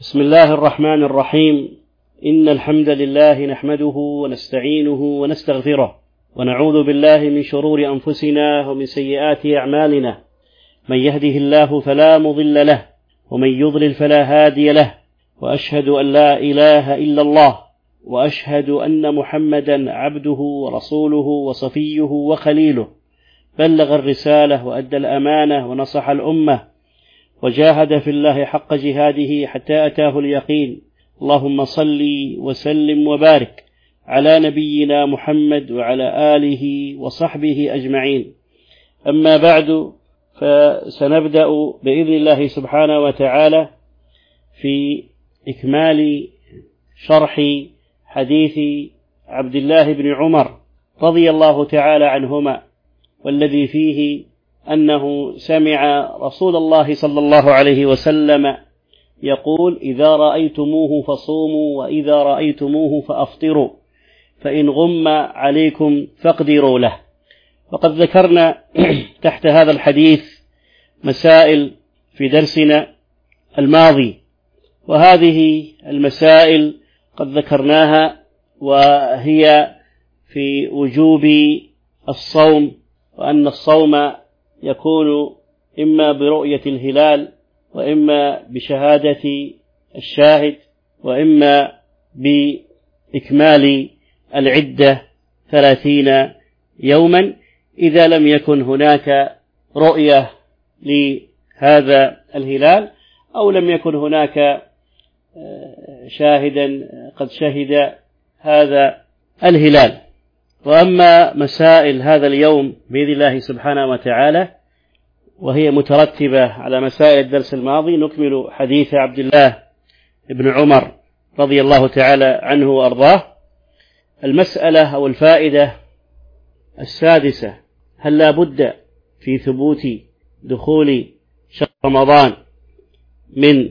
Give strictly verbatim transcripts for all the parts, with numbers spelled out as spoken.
بسم الله الرحمن الرحيم. إن الحمد لله نحمده ونستعينه ونستغفره ونعوذ بالله من شرور أنفسنا ومن سيئات أعمالنا، من يهده الله فلا مضل له ومن يضلل فلا هادي له، وأشهد أن لا إله إلا الله، وأشهد أن محمدا عبده ورسوله وصفيه وخليله، بلغ الرسالة وأدى الأمانة ونصح الأمة وجاهد في الله حق جهاده حتى أتاه اليقين. اللهم صل وسلم وبارك على نبينا محمد وعلى آله وصحبه أجمعين. أما بعد، فسنبدأ بإذن الله سبحانه وتعالى في إكمال شرح حديث عبد الله بن عمر رضي الله تعالى عنهما، والذي فيه أنه سمع رسول الله صلى الله عليه وسلم يقول: إذا رأيتموه فصوموا، وإذا رأيتموه فأفطروا، فإن غم عليكم فاقدروا له. وقد ذكرنا تحت هذا الحديث مسائل في درسنا الماضي، وهذه المسائل قد ذكرناها، وهي في وجوب الصوم، وأن الصوم يكون إما برؤية الهلال، وإما بشهادة الشاهد، وإما بإكمال العدة ثلاثين يوما إذا لم يكن هناك رؤية لهذا الهلال، أو لم يكن هناك شاهدا قد شهد هذا الهلال. وأما مسائل هذا اليوم بإذن الله سبحانه وتعالى، وهي مترتبة على مسائل الدرس الماضي، نكمل حديث عبد الله بن عمر رضي الله تعالى عنه وأرضاه. المسألة أو الفائدة السادسة: هل لا بد في ثبوت دخول شهر رمضان من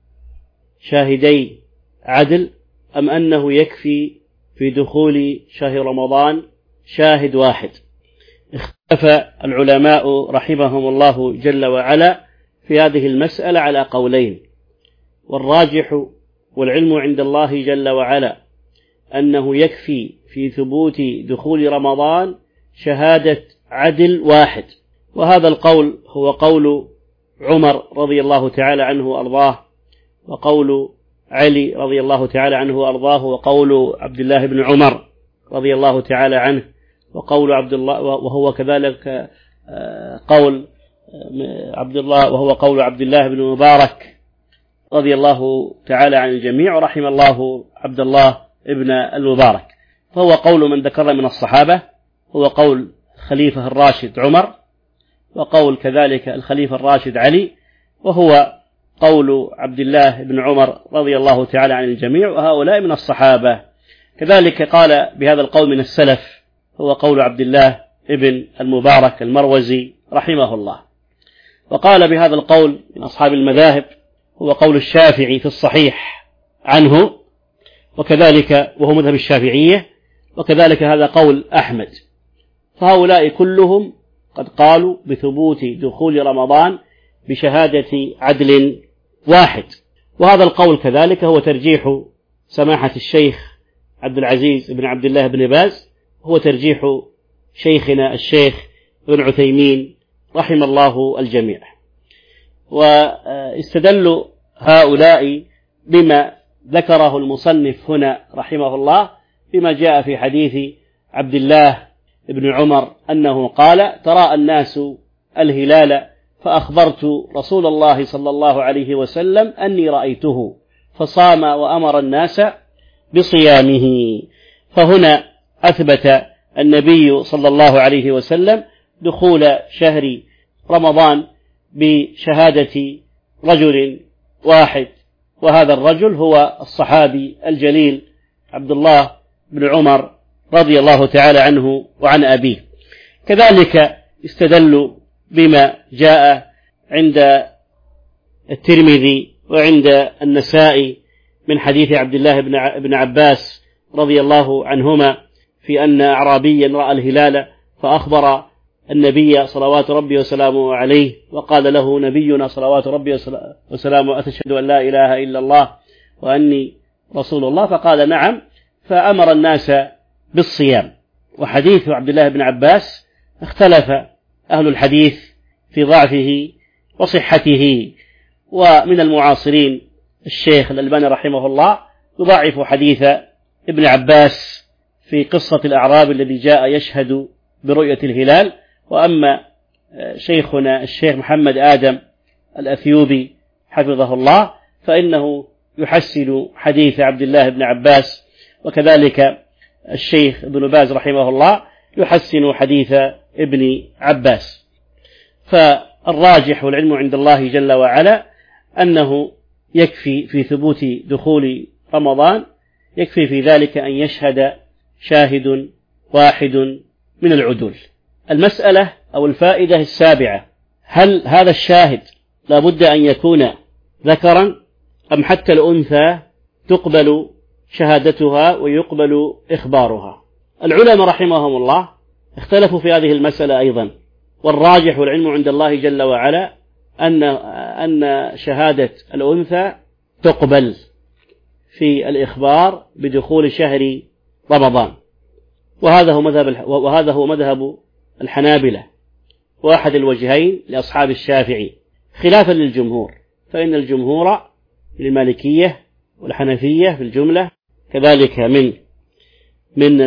شاهدي عدل، أم أنه يكفي في دخول شهر رمضان شاهد واحد؟ اختلف العلماء رحمهم الله جل وعلا في هذه المسألة على قولين، والراجح والعلم عند الله جل وعلا أنه يكفي في ثبوت دخول رمضان شهادة عدل واحد، وهذا القول هو قول عمر رضي الله تعالى عنه وأرضاه، وقول علي رضي الله تعالى عنه وأرضاه، وقول عبد الله بن عمر رضي الله تعالى عنه، وقول عبد الله، وهو كذلك قول عبد الله، وهو قول عبد الله بن مبارك رضي الله تعالى عن الجميع، ورحم الله عبد الله ابن المبارك. فهو قول من ذكر من الصحابة، هو قول الخليفة الراشد عمر، وقول كذلك الخليفة الراشد علي، وهو قول عبد الله بن عمر رضي الله تعالى عن الجميع، وهؤلاء من الصحابة. كذلك قال بهذا القول من السلف، هو قول عبد الله ابن المبارك المروزي رحمه الله. وقال بهذا القول من أصحاب المذاهب، هو قول الشافعي في الصحيح عنه، وكذلك وهو مذهب الشافعية، وكذلك هذا قول أحمد. فهؤلاء كلهم قد قالوا بثبوت دخول رمضان بشهادة عدل واحد. وهذا القول كذلك هو ترجيح سماحة الشيخ عبد العزيز بن عبد الله بن باز، هو ترجيح شيخنا الشيخ ابن عثيمين رحم الله الجميع. واستدلوا هؤلاء بما ذكره المصنف هنا رحمه الله، بما جاء في حديث عبد الله بن عمر أنه قال: تراءى الناس الهلال فأخبرت رسول الله صلى الله عليه وسلم أني رأيته، فصام وأمر الناس بصيامه. فهنا أثبت النبي صلى الله عليه وسلم دخول شهر رمضان بشهادة رجل واحد، وهذا الرجل هو الصحابي الجليل عبد الله بن عمر رضي الله تعالى عنه وعن أبيه. كذلك استدلوا بما جاء عند الترمذي وعند النسائي من حديث عبد الله بن عباس رضي الله عنهما في أن أعرابيا رأى الهلال فأخبر النبي صلوات ربي وسلامه عليه، وقال له نبينا صلوات ربي وسلامه: أتشهد أن لا إله إلا الله وأني رسول الله؟ فقال نعم، فأمر الناس بالصيام. وحديث عبد الله بن عباس اختلف أهل الحديث في ضعفه وصحته، ومن المعاصرين الشيخ الألباني رحمه الله يضعف حديث ابن عباس في قصة الأعراب الذي جاء يشهد برؤية الهلال. وأما شيخنا الشيخ محمد آدم الأثيوبي حفظه الله فإنه يحسن حديث عبد الله بن عباس، وكذلك الشيخ ابن باز رحمه الله يحسن حديث ابن عباس. فالراجح والعلم عند الله جل وعلا أنه يكفي في ثبوت دخول رمضان، يكفي في ذلك أن يشهد شاهد واحد من العدول. المسألة أو الفائدة السابعة: هل هذا الشاهد لا بد أن يكون ذكرا أم حتى الأنثى تقبل شهادتها ويقبل إخبارها؟ العلماء رحمهم الله اختلفوا في هذه المسألة أيضا، والراجح والعلم عند الله جل وعلا أن أن شهادة الأنثى تقبل في الإخبار بدخول شهر رمضان، وهذا هو مذهب وهذا هو مذهب الحنابلة واحد الوجهين لأصحاب الشافعي، خلافا للجمهور، فإن الجمهور للمالكية والحنفية في الجملة كذلك من من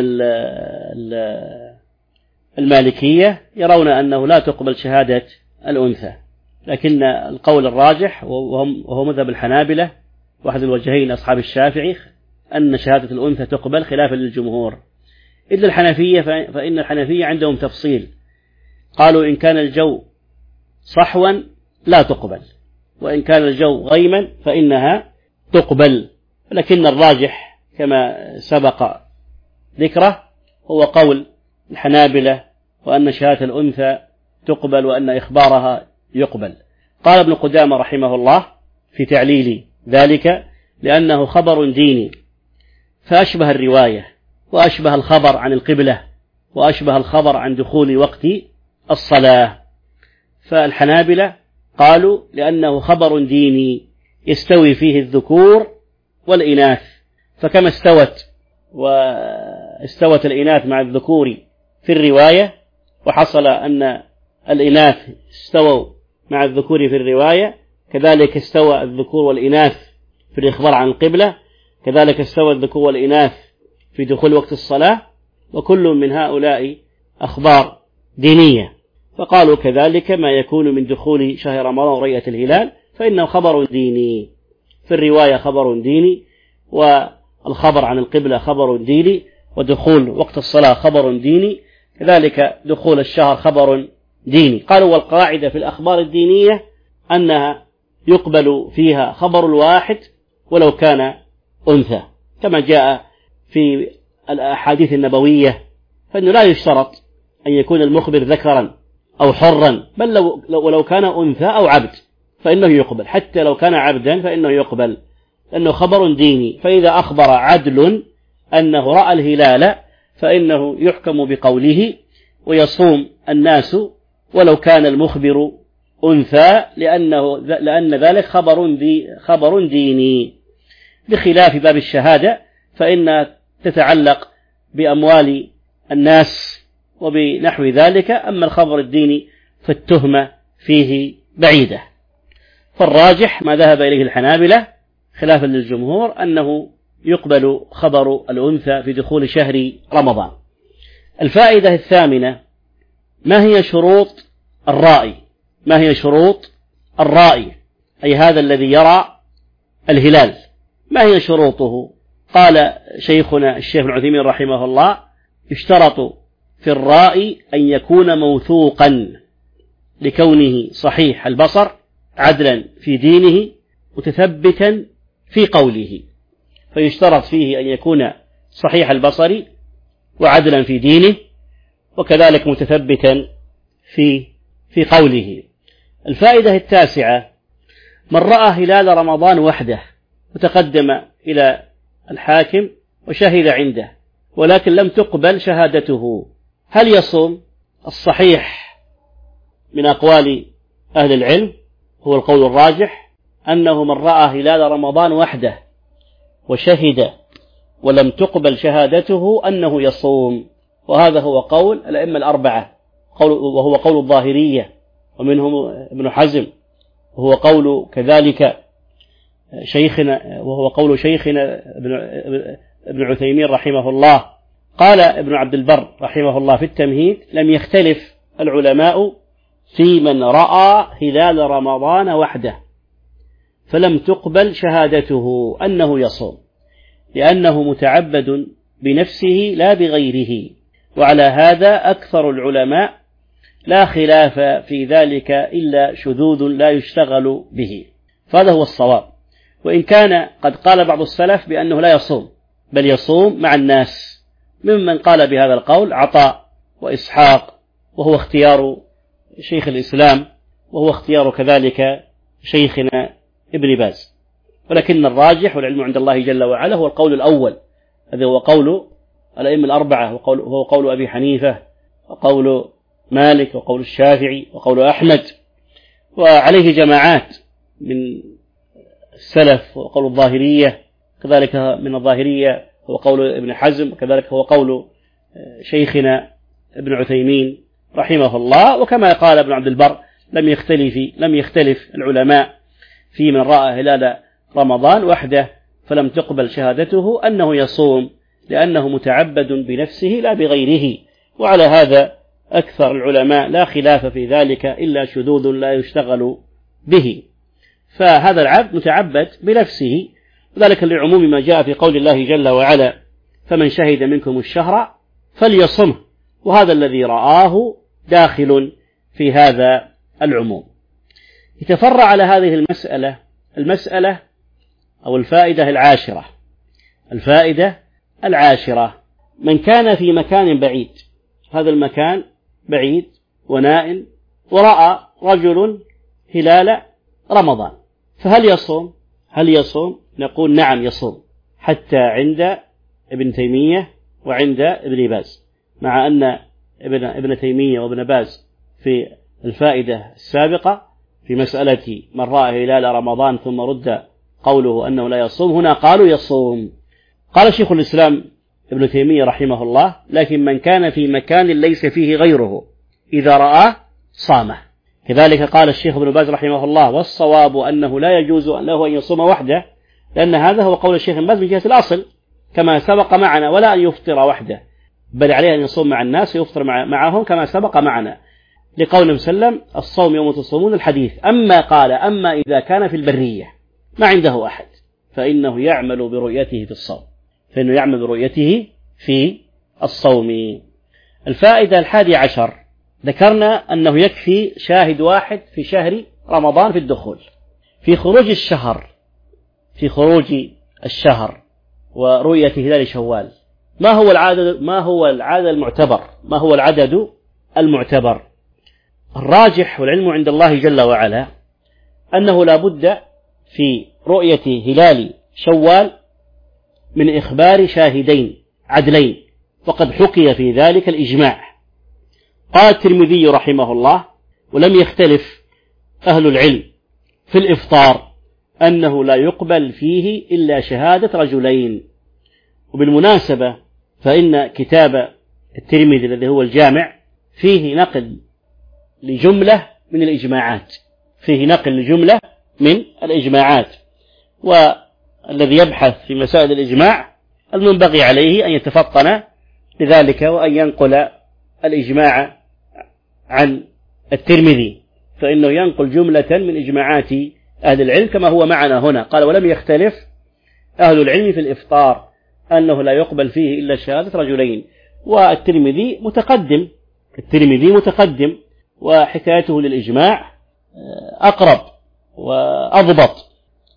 المالكية يرون أنه لا تقبل شهادة الأنثى، لكن القول الراجح وهو مذهب الحنابلة واحد الوجهين أصحاب الشافعي أن شهادة الأنثى تقبل خلافا للجمهور. إلا الحنفية فإن الحنفية عندهم تفصيل، قالوا إن كان الجو صحوا لا تقبل، وإن كان الجو غيما فإنها تقبل. لكن الراجح كما سبق ذكره هو قول الحنابلة، وأن شهادة الأنثى تقبل وأن إخبارها يقبل. قال ابن قدامة رحمه الله في تعليل ذلك: لأنه خبر ديني فأشبه الرواية، وأشبه الخبر عن القبلة، وأشبه الخبر عن دخول وقت الصلاة. فالحنابلة قالوا لأنه خبر ديني يستوي فيه الذكور والإناث، فكما استوت واستوت الإناث مع الذكور في الرواية، وحصل أن الإناث استووا مع الذكور في الرواية، كذلك استوى الذكور والإناث في الإخبار عن القبلة، كذلك استوى الذكور والإناث في دخول وقت الصلاة، وكل من هؤلاء أخبار دينية. فقالوا كذلك ما يكون من دخول شهر رمضان ورؤية الهلال فإنه خبر ديني، في الرواية خبر ديني، والخبر عن القبلة خبر ديني، ودخول وقت الصلاة خبر ديني، كذلك دخول الشهر خبر ديني. قالوا والقاعدة في الأخبار الدينية أنها يقبل فيها خبر الواحد ولو كان أنثى، كما جاء في الأحاديث النبوية، فإنه لا يشترط أن يكون المخبر ذكرا أو حرا، بل لو ولو كان أنثى أو عبد فإنه يقبل، حتى لو كان عبدا فإنه يقبل، لأنه خبر ديني. فإذا أخبر عدل أنه رأى الهلال فإنه يحكم بقوله ويصوم الناس ولو كان المخبر أنثى، لأنه لأن ذلك خبر دي خبر ديني، بخلاف باب الشهادة فإنها تتعلق بأموال الناس وبنحو ذلك. أما الخبر الديني فالتهمة فيه بعيدة. فالراجح ما ذهب إليه الحنابلة خلافا للجمهور أنه يقبل خبر الأنثى في دخول شهر رمضان. الفائدة الثامنة: ما هي شروط الرائي؟ ما هي شروط الرائي أي هذا الذي يرى الهلال، ما هي شروطه؟ قال شيخنا الشيخ العثيمين رحمه الله: يشترط في الرائي أن يكون موثوقا لكونه صحيح البصر، عدلا في دينه، متثبتا في قوله. فيشترط فيه أن يكون صحيح البصر وعدلا في دينه، وكذلك متثبتا في في قوله. الفائدة التاسعة: من رأى هلال رمضان وحده وتقدم إلى الحاكم وشهد عنده ولكن لم تقبل شهادته، هل يصوم؟ الصحيح من أقوال أهل العلم هو القول الراجح أنه من رأى هلال رمضان وحده وشهد ولم تقبل شهادته أنه يصوم. وهذا هو قول الأئمة الأربعة، قول وهو قول الظاهرية ومنهم ابن حزم، وهو قول كذلك شيخنا وهو قول شيخنا ابن عثيمين رحمه الله. قال ابن عبد البر رحمه الله في التمهيد: لم يختلف العلماء في من رأى هلال رمضان وحده فلم تقبل شهادته أنه يصوم، لأنه متعبد بنفسه لا بغيره، وعلى هذا أكثر العلماء لا خلاف في ذلك إلا شذوذ لا يشتغل به. فهذا هو الصواب، وإن كان قد قال بعض السلف بأنه لا يصوم بل يصوم مع الناس، ممن قال بهذا القول عطاء وإسحاق، وهو اختيار شيخ الإسلام، وهو اختيار كذلك شيخنا ابن باز. ولكن الراجح والعلم عند الله جل وعلا هو القول الأول، هذا هو قول الأئمة الأربعة، وهو قول أبي حنيفة وقول مالك وقول الشافعي وقول أحمد، وعليه جماعات من السلف، وقول الظاهرية كذلك من الظاهرية هو قول ابن حزم، وكذلك هو قول شيخنا ابن عثيمين رحمه الله. وكما قال ابن عبد البر: لم يختلف لم يختلف العلماء في من رأى هلال رمضان وحده فلم تقبل شهادته أنه يصوم، لأنه متعبد بنفسه لا بغيره، وعلى هذا أكثر العلماء لا خلاف في ذلك إلا شذوذ لا يشتغل به. فهذا العبد متعبد بنفسه، وذلك لعموم ما جاء في قول الله جل وعلا: فمن شهد منكم الشهر فليصمه، وهذا الذي رآه داخل في هذا العموم. يتفرع على هذه المسألة المسألة أو الفائدة العاشرة الفائدة العاشرة من كان في مكان بعيد، هذا المكان بعيد ونائم، ورأى رجل هلال رمضان، فهل يصوم؟ هل يصوم؟ نقول نعم يصوم، حتى عند ابن تيمية وعند ابن باز، مع أن ابن, ابن تيمية وابن باز في الفائدة السابقة في مسألة من رأى هلال رمضان ثم رد قوله أنه لا يصوم، هنا قالوا يصوم. قال شيخ الإسلام ابن تيمية رحمه الله: لكن من كان في مكان ليس فيه غيره إذا رآه صامه. كذلك قال الشيخ ابن باز رحمه الله: والصواب أنه لا يجوز له أن يصوم وحده، لأن هذا هو قول الشيخ ابن باز من جهة الأصل كما سبق معنا، ولا أن يفطر وحده، بل عليه أن يصوم مع الناس ويفطر معهم كما سبق معنا، لقول مسلم: الصوم يوم تصومون الحديث. أما قال: أما إذا كان في البرية ما عنده أحد فإنه يعمل برؤيته في الصوم فإنه يعمل برؤيته في الصوم. الفائدة الحادي عشر: ذكرنا أنه يكفي شاهد واحد في شهر رمضان في الدخول. في خروج الشهر في خروج الشهر ورؤية هلال شوال، ما هو العدد ما هو العدد المعتبر ما هو العدد المعتبر؟ الراجح والعلم عند الله جل وعلا أنه لا بد في رؤية هلال شوال من إخبار شاهدين عدلين، وقد حكي في ذلك الإجماع. قال الترمذي رحمه الله: ولم يختلف أهل العلم في الإفطار أنه لا يقبل فيه إلا شهادة رجلين. وبالمناسبة فإن كتاب الترمذي الذي هو الجامع فيه نقل لجملة من الإجماعات فيه نقل لجملة من الإجماعات والذي يبحث في مسائل الإجماع المنبغي عليه أن يتفطن لذلك وأن ينقل الإجماع عن الترمذي، فإنه ينقل جملة من إجماعات أهل العلم كما هو معنا هنا. قال: ولم يختلف أهل العلم في الإفطار أنه لا يقبل فيه إلا شهادة رجلين. والترمذي متقدم الترمذي متقدم وحكايته للإجماع أقرب وأضبط،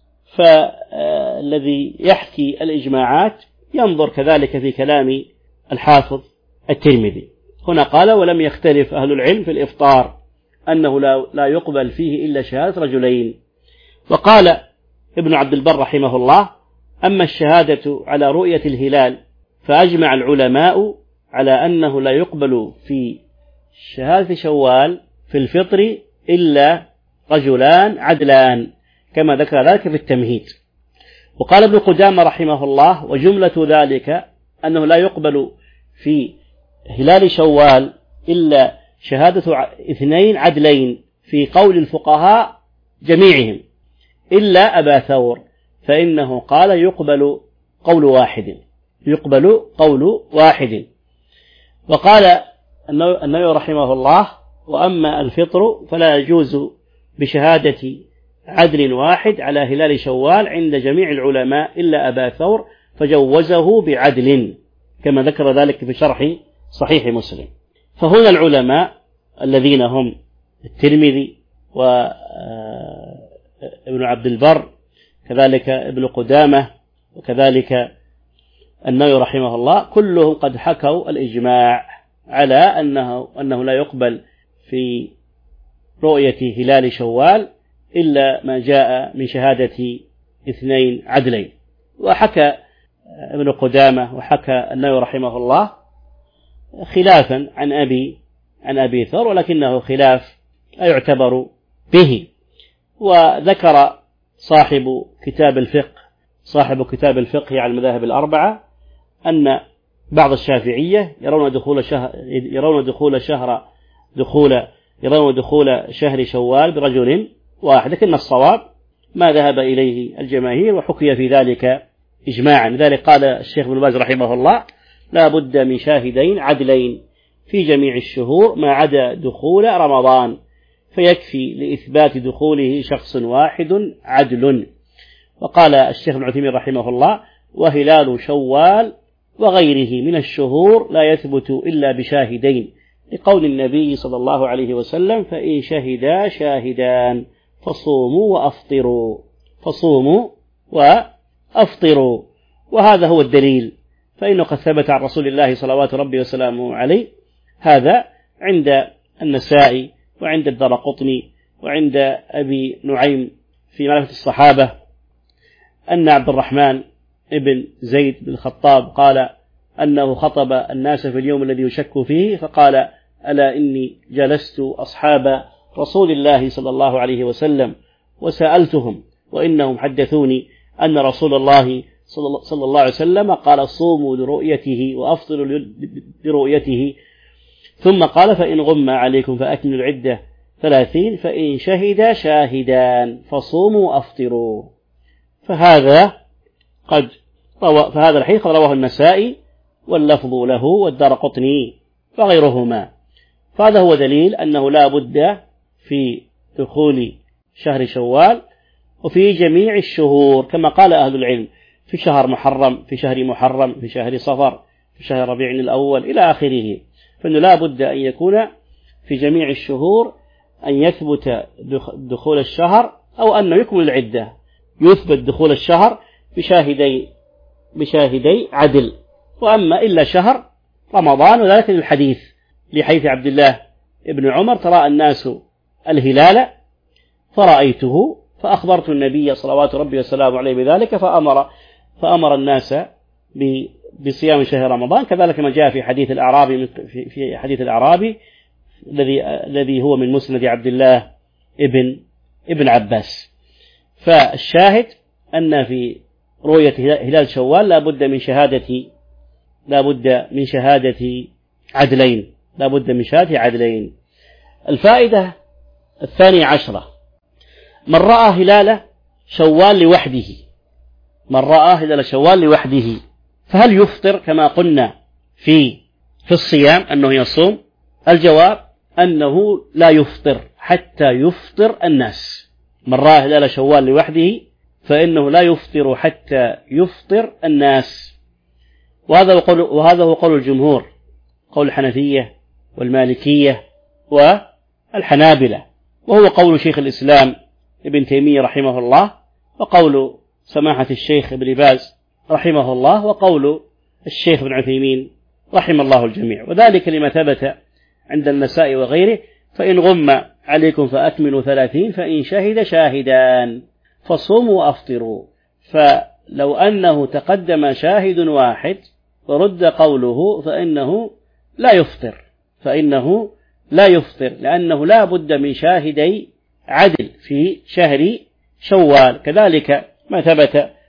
فالذي يحكي الإجماعات ينظر كذلك في كلام الحافظ الترمذي. هنا قال: ولم يختلف أهل العلم في الإفطار أنه لا يقبل فيه إلا شهادة رجلين. وقال ابن عبد البر رحمه الله: أما الشهادة على رؤية الهلال فأجمع العلماء على أنه لا يقبل في شهادة شوال في الفطر إلا رجلان عدلان، كما ذكر ذلك في التمهيد. وقال ابن قدامة رحمه الله: وجملة ذلك أنه لا يقبل في هلال شوال إلا شهادة اثنين عدلين في قول الفقهاء جميعهم إلا أبا ثور، فإنه قال يقبل قول واحد يقبل قول واحد. وقال النووي رحمه الله: وأما الفطر فلا يجوز بشهادة عدل واحد على هلال شوال عند جميع العلماء إلا أبا ثور، فجوزه بعدل، كما ذكر ذلك في شرح صحيح مسلم. فهنا العلماء الذين هم الترمذي وابن عبد البر كذلك ابن قدامة وكذلك النووي رحمه الله كلهم قد حكوا الإجماع على أنه, أنه لا يقبل في رؤية هلال شوال إلا ما جاء من شهادة اثنين عدلين. وحكى ابن قدامة وحكى النووي رحمه الله خلافا عن أبي عن أبي ثور، ولكنه خلاف لا يعتبر به. وذكر صاحب كتاب الفقه صاحب كتاب الفقه على المذاهب الأربعة أن بعض الشافعية يرون دخول شهر يرون دخول شهر دخول يرون دخول شهر شوال برجل واحد، لكن الصواب ما ذهب إليه الجماهير، وحكي في ذلك إجماعا. لذلك قال الشيخ ابن باز رحمه الله: لا بد من شاهدين عدلين في جميع الشهور ما عدا دخول رمضان، فيكفي لإثبات دخوله شخص واحد عدل. وقال الشيخ ابن عثيمين رحمه الله: وهلال شوال وغيره من الشهور لا يثبت إلا بشاهدين، لقول النبي صلى الله عليه وسلم: فإن شهدا شاهدان فصوموا وأفطروا فصوموا وأفطروا. وهذا هو الدليل، فإنه قد ثبت عن رسول الله صلوات ربي وسلامه عليه. هذا عند النسائي وعند الدارقطني وعند أبي نعيم في معرفة الصحابة أن عبد الرحمن ابن زيد بن الخطاب قال أنه خطب الناس في اليوم الذي يشك فيه فقال: ألا إني جلست أصحاب رسول الله صلى الله عليه وسلم وسألتهم وإنهم حدثوني أن رسول الله صلى الله عليه وسلم قال: صوموا لرؤيته وأفطروا لرؤيته، ثم قال: فإن غم عليكم فأكملوا العدة ثلاثين، فإن شهد شاهدان فصوموا وأفطروا. فهذا قد روى فهذا الحديث قد رواه النسائي واللفظ له والدارقطني وغيرهما. فهذا هو دليل أنه لا بد في دخول شهر شوال وفي جميع الشهور، كما قال أهل العلم: في شهر محرم، في شهر محرم، في شهر صفر، في شهر ربيع الأول إلى آخره. فإنه لا بد أن يكون في جميع الشهور أن يثبت دخول الشهر أو أنه يكمل العدة، يثبت دخول الشهر بشاهدي بشاهدي عدل. وأما إلا شهر رمضان، وذلك الحديث لحديث عبد الله ابن عمر: ترى الناس الهلال فرأيته فأخبرت النبي صلوات ربي وسلامه عليه بذلك فأمر فأمر الناس بصيام شهر رمضان. كذلك ما جاء في حديث الأعرابي في حديث الأعرابي الذي الذي هو من مسند عبد الله ابن ابن عباس. فالشاهد أن في رؤية هلال شوال لا بد من شهادة لا بد من شهادة عدلين لا بد من شهادة عدلين. الفائدة الثانية عشرة: من رأى هلال شوال لوحده من رأى هلال شوال لوحده فهل يفطر كما قلنا في في الصيام أنه يصوم؟ الجواب أنه لا يفطر حتى يفطر الناس. من رأى هلال شوال لوحده فإنه لا يفطر حتى يفطر الناس. وهذا هو قول وهذا هو قول الجمهور، قول الحنفية والمالكية والحنابلة، وهو قول شيخ الإسلام ابن تيمية رحمه الله، وقول سماحة الشيخ ابن باز رحمه الله، وقول الشيخ ابن عثيمين رحم الله الجميع. وذلك لما ثبت عند النسائي وغيره: فإن غم عليكم فأكملوا ثلاثين، فإن شهد شاهدان فصوموا وأفطروا. فلو أنه تقدم شاهد واحد ورد قوله فإنه لا يفطر فإنه لا يفطر لأنه لا بد من شاهدي عدل في شهر شوال. كذلك ما ثبت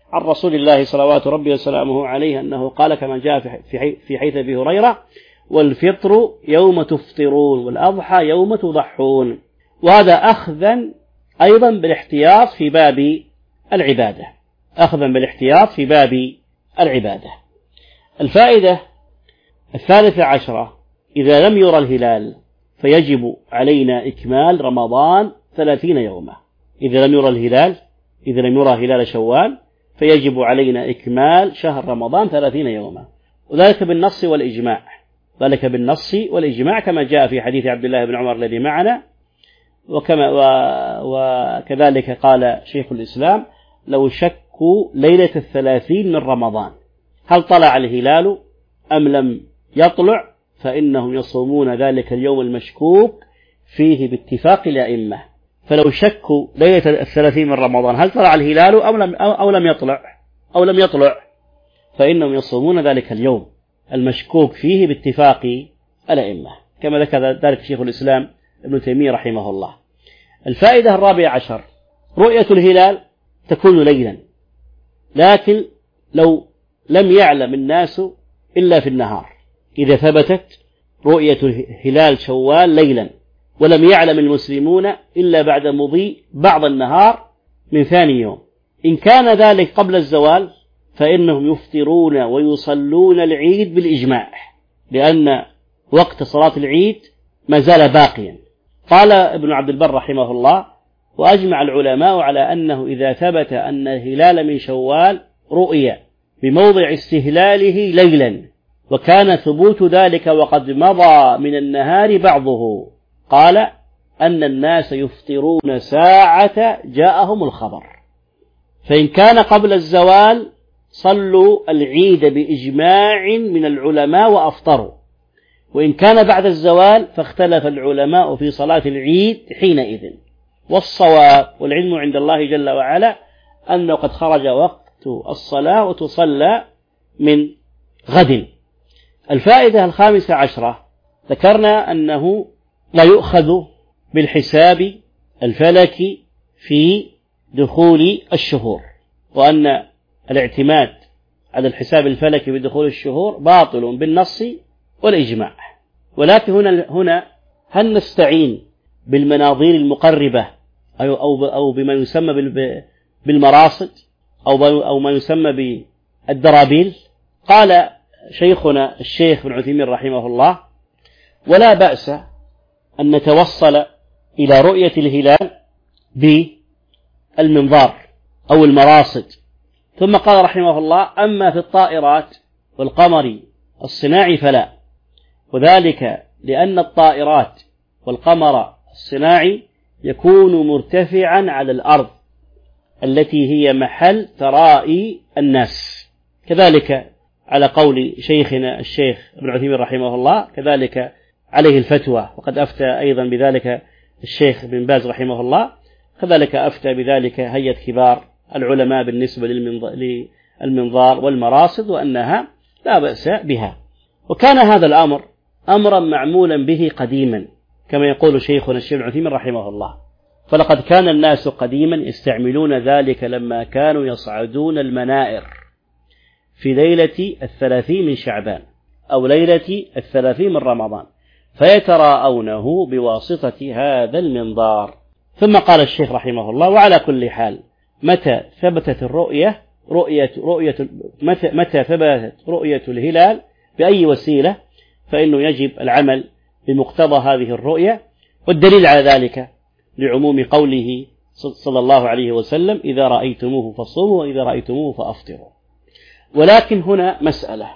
عن رسول الله صلوات ربي وسلامه عليه أنه قال كما جاء في حديث أبي هريرة: والفطر يوم تفطرون والأضحى يوم تضحون. وهذا أخذا أيضا بالاحتياط في باب العبادة، أخذا بالاحتياط في باب العبادة. الفائدة الثالثة عشرة: إذا لم يرى الهلال فيجب علينا إكمال رمضان ثلاثين يوما. إذا لم يرى الهلال إذا لم يرى هلال شوال فيجب علينا إكمال شهر رمضان ثلاثين يوما، وذلك بالنص والإجماع، ذلك بالنص والإجماع كما جاء في حديث عبد الله بن عمر الذي معنا، وكما وكذلك قال شيخ الإسلام: لو شكوا ليلة الثلاثين من رمضان هل طلع الهلال أم لم يطلع فإنهم يصومون ذلك اليوم المشكوك فيه باتفاق الأئمة. فلو شكوا ليلة الثلاثين من رمضان هل طلع الهلال أو لم, أو لم يطلع أو لم يطلع فإنهم يصومون ذلك اليوم المشكوك فيه باتفاق الأئمة، كما ذكر ذلك شيخ الإسلام ابن تيمية رحمه الله. الفائدة الرابعة عشر: رؤية الهلال تكون ليلا، لكن لو لم يعلم الناس إلا في النهار، إذا ثبتت رؤية هلال شوال ليلا ولم يعلم المسلمون إلا بعد مضي بعض النهار من ثاني يوم، إن كان ذلك قبل الزوال فإنهم يفطرون ويصلون العيد بالإجماع، لأن وقت صلاة العيد ما زال باقيا. قال ابن عبد البر رحمه الله: وأجمع العلماء على أنه إذا ثبت أن الهلال من شوال رؤيا بموضع استهلاله ليلا وكان ثبوت ذلك وقد مضى من النهار بعضه، قال أن الناس يفطرون ساعة جاءهم الخبر، فإن كان قبل الزوال صلوا العيد بإجماع من العلماء وأفطروا، وإن كان بعد الزوال فاختلف العلماء في صلاة العيد حينئذ. والصواب والعلم عند الله جل وعلا أنه قد خرج وقت الصلاة وتصلى من غد. الفائدة الخامسة عشرة: ذكرنا أنه لا يؤخذ بالحساب الفلكي في دخول الشهور، وأن الاعتماد على الحساب الفلكي بدخول الشهور باطل بالنص والإجماع. ولكن هنا هنا هل نستعين بالمناظير المقربة أو أو أو بما يسمى بالمراصد أو أو ما يسمى بالدرابيل؟ قال شيخنا الشيخ ابن عثيمين رحمه الله: ولا بأس أن نتوصل إلى رؤية الهلال بالمنظار أو المراصد. ثم قال رحمه الله: أما في الطائرات والقمر الصناعي فلا، وذلك لأن الطائرات والقمر الصناعي يكون مرتفعا على الأرض التي هي محل ترائي الناس، كذلك على قول شيخنا الشيخ ابن عثيمين رحمه الله، كذلك عليه الفتوى، وقد أفتى أيضا بذلك الشيخ بن باز رحمه الله، كذلك أفتى بذلك هيئة كبار العلماء بالنسبة للمنظار والمراصد وأنها لا بأس بها. وكان هذا الأمر أمرا معمولا به قديما كما يقول شيخنا الشيخ ابن عثيمين رحمه الله، فلقد كان الناس قديما يستعملون ذلك لما كانوا يصعدون المنائر في ليلة الثلاثين من شعبان أو ليلة الثلاثين من رمضان فيتراءونه بواسطة هذا المنظار. ثم قال الشيخ رحمه الله: وعلى كل حال متى ثبتت الرؤية رؤية رؤية متى, متى ثبتت رؤية الهلال بأي وسيلة فإنه يجب العمل بمقتضى هذه الرؤية، والدليل على ذلك لعموم قوله صلى الله عليه وسلم: إذا رأيتموه فصوموا وإذا رأيتموه فأفطروا. ولكن هنا مسألة: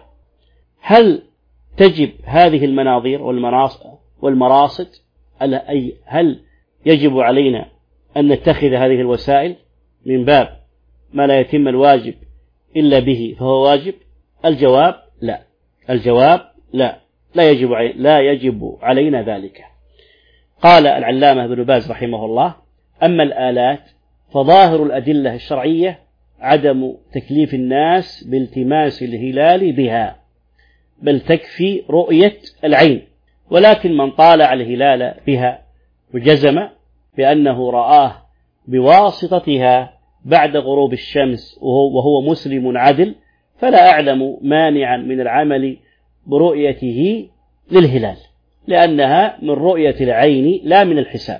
هل تجب هذه المناظير والمراصد؟ أي هل يجب علينا أن نتخذ هذه الوسائل من باب ما لا يتم الواجب إلا به فهو واجب؟ الجواب لا، الجواب لا لا يجب علي لا يجب علينا ذلك. قال العلامة ابن باز رحمه الله: أما الآلات فظاهر الأدلة الشرعية عدم تكليف الناس بالتماس الهلال بها، بل تكفي رؤية العين، ولكن من طالع الهلال بها وجزم بأنه رآه بواسطتها بعد غروب الشمس وهو, وهو مسلم عدل فلا أعلم مانعا من العمل برؤيته للهلال، لأنها من رؤية العين لا من الحساب.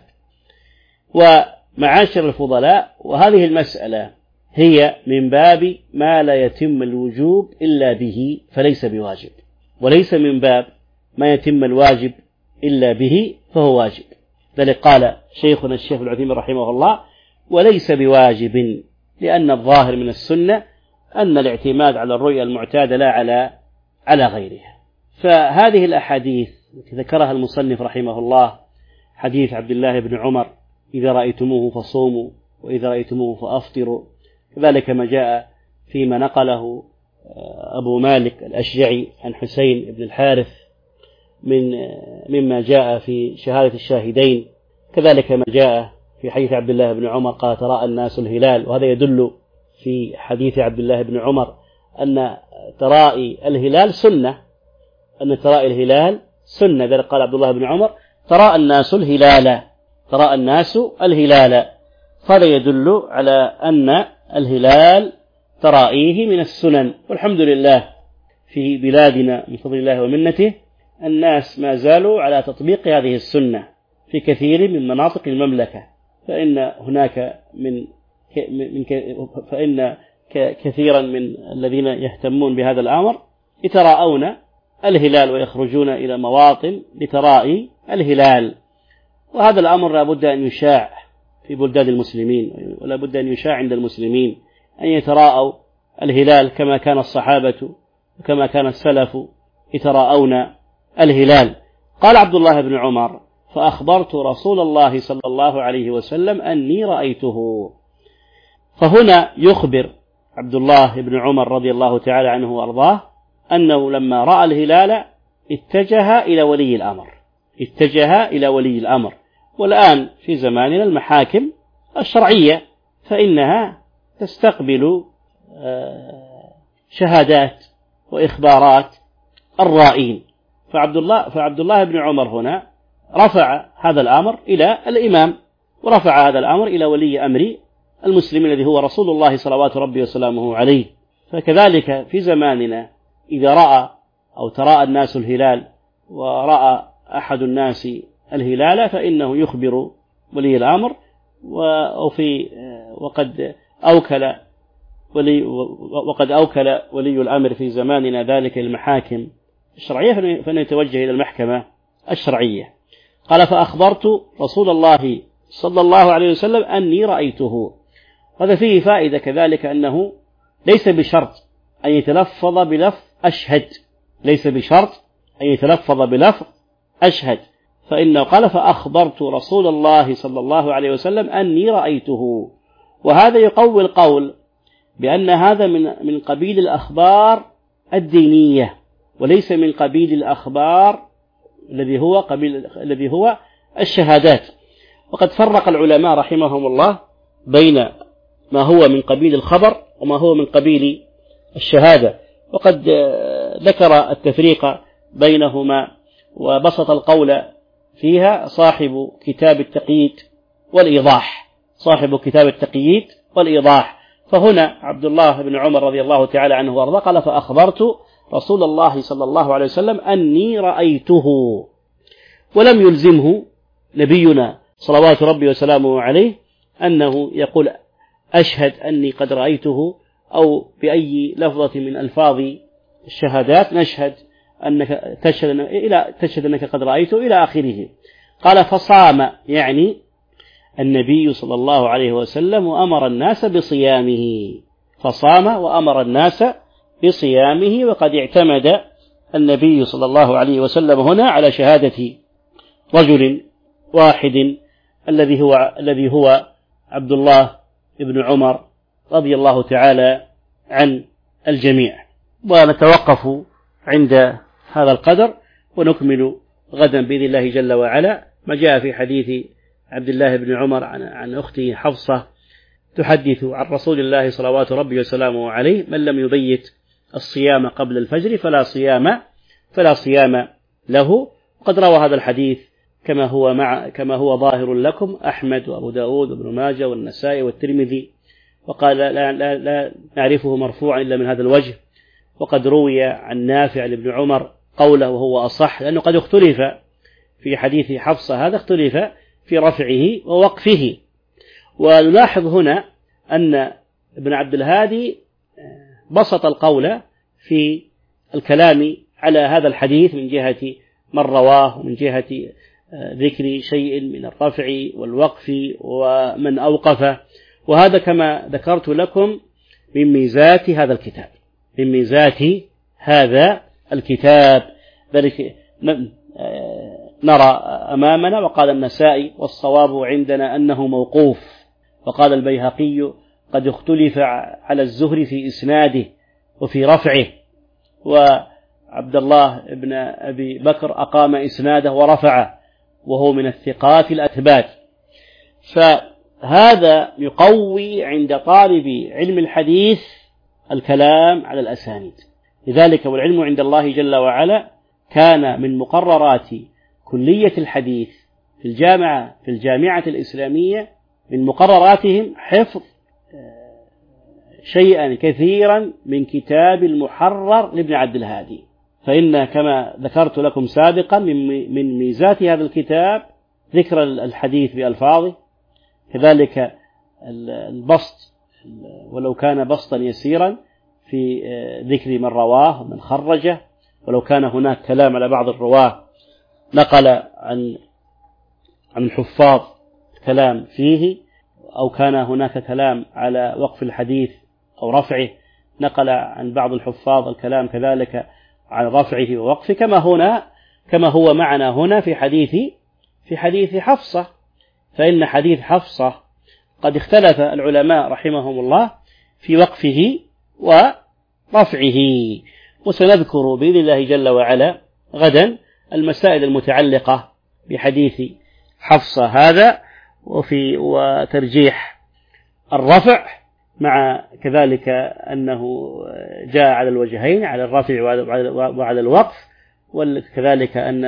ومعاشر الفضلاء، وهذه المسألة هي من باب ما لا يتم الوجوب إلا به فليس بواجب، وليس من باب ما يتم الواجب إلا به فهو واجب. ذلك قال شيخنا الشيخ العثيمين رحمه الله: وليس بواجب، لأن الظاهر من السنة أن الاعتماد على الرؤيا المعتادة لا على على غيرها. فهذه الأحاديث التي ذكرها المصنف رحمه الله، حديث عبد الله بن عمر: إذا رأيتموه فصوموا وإذا رأيتموه فأفطروا، كذلك ما جاء فيما نقله أبو مالك الأشجعي عن حسين بن الحارث من مما جاء في شهادة الشاهدين، كذلك ما جاء في حديث عبد الله بن عمر قال: تراءى الناس الهلال. وهذا يدل في حديث عبد الله بن عمر أن ترائي الهلال سنة، أن ترائي الهلال سنة. ذلك قال عبد الله بن عمر: تراءى الناس الهلال، تراءى الناس الهلال. فهذا يدل على أن الهلال ترائيه من السنن. والحمد لله في بلادنا من فضل الله ومنته الناس ما زالوا على تطبيق هذه السنة في كثير من مناطق المملكة، فإن هناك من من فإن كثيرا من الذين يهتمون بهذا الأمر يتراءون الهلال ويخرجون إلى مواطن لترائي الهلال. وهذا الأمر لا بد أن يشاع في بلدان المسلمين، ولا بد أن يشاع عند المسلمين أن يتراءوا الهلال كما كان الصحابة وكما كان السلف يتراءون الهلال. قال عبد الله بن عمر: فأخبرت رسول الله صلى الله عليه وسلم أني رأيته. فهنا يخبر عبد الله بن عمر رضي الله تعالى عنه وأرضاه أنه لما رأى الهلال اتجه إلى ولي الأمر، اتجه إلى ولي الأمر. والآن في زماننا المحاكم الشرعية فإنها تستقبل شهادات وإخبارات الرائين. فعبد الله فعبد الله بن عمر هنا رفع هذا الأمر إلى الإمام، ورفع هذا الأمر إلى ولي أمر المسلمين الذي هو رسول الله صلوات ربي وسلامه عليه. فكذلك في زماننا إذا رأى أو تراءى الناس الهلال ورأى أحد الناس الهلال فإنه يخبر ولي الأمر، وفي وقد أوكل ولي وقد أوكل ولي الأمر في زماننا ذلك المحاكم الشرعية فإنه يتوجه إلى المحكمة الشرعية. قال: فأخبرت رسول الله صلى الله عليه وسلم أني رأيته. هذا فيه فائدة كذلك أنه ليس بشرط أن يتلفظ بلفظ أشهد، ليس بشرط أن يتلفظ بلفظ أشهد، فإنه قال: فأخبرت رسول الله صلى الله عليه وسلم أني رأيته. وهذا يقوي القول بأن هذا من من قبيل الأخبار الدينية، وليس من قبيل الأخبار الذي هو قبيل الذي هو الشهادات. وقد فرق العلماء رحمهم الله بين ما هو من قبيل الخبر وما هو من قبيل الشهادة، وقد ذكر التفريق بينهما وبسط القول فيها صاحب كتاب التقييد والإيضاح، صاحب كتاب التقييد والإيضاح. فهنا عبد الله بن عمر رضي الله تعالى عنه وارضاه قال: فأخبرت رسول الله صلى الله عليه وسلم أني رأيته، ولم يلزمه نبينا صلوات ربي وسلامه عليه أنه يقول أشهد أني قد رأيته، أو بأي لفظة من ألفاظ الشهادات نشهد أنك تشهد إلى تشهد أنك قد رأيته إلى آخره. قال: فصام، يعني النبي صلى الله عليه وسلم وأمر الناس بصيامه، فصام وأمر الناس بصيامه. وقد اعتمد النبي صلى الله عليه وسلم هنا على شهادة رجل واحد الذي هو الذي هو عبد الله بن عمر رضي الله تعالى عن الجميع. ونتوقف عند هذا القدر ونكمل غدا بإذن الله جل وعلا ما جاء في حديث عبد الله بن عمر عن, عن أخته حفصة تحدث عن رسول الله صلوات ربي وسلامه عليه: من لم يبيت الصيام قبل الفجر فلا صيام فلا صيام له. وقد روى هذا الحديث كما هو مع كما هو ظاهر لكم أحمد وأبو داود وابن ماجه والنسائي والترمذي وقال لا, لا, لا نعرفه مرفوعا إلا من هذا الوجه، وقد روي عن نافع لابن عمر قوله وهو أصح، لأنه قد اختلف في حديث حفصة هذا، اختلف في رفعه ووقفه. ونلاحظ هنا أن ابن عبد الهادي بسط القول في الكلام على هذا الحديث من جهة من رواه ومن جهة ذكر شيء من الرفع والوقف ومن أوقف، وهذا كما ذكرت لكم من ميزات هذا الكتاب، من ميزات هذا الكتاب. ذلك نرى أمامنا وقال النسائي والصواب عندنا أنه موقوف، وقال البيهقي قد اختلف على الزهري في إسناده وفي رفعه، وعبد الله بن أبي بكر أقام إسناده ورفعه وهو من الثقات الأثبات. فهذا يقوي عند طالب علم الحديث الكلام على الأسانيد. لذلك والعلم عند الله جل وعلا كان من مقررات كلية الحديث في الجامعة في الجامعة الإسلامية، من مقرراتهم حفظ شيئا كثيرا من كتاب المحرر لابن عبد الهادي. فإن كما ذكرت لكم سابقا من ميزات هذا الكتاب ذكر الحديث بألفاظه، كذلك البسط ولو كان بسطا يسيرا في ذكر من رواه ومن خرجه، ولو كان هناك كلام على بعض الرواه نقل عن عن الحفاظ كلام فيه، أو كان هناك كلام على وقف الحديث أو رفعه نقل عن بعض الحفاظ الكلام كذلك عن رفعه ووقفه، كما هنا كما هو معنا هنا في حديث في حديث حفصة. فإن حديث حفصة قد اختلف العلماء رحمهم الله في وقفه ورفعه، وسنذكر بإذن الله جل وعلا غدا المسائل المتعلقة بحديث حفصة هذا، وفي وترجيح الرفع، مع كذلك أنه جاء على الوجهين، على الرفع وعلى الوقف، وكذلك أن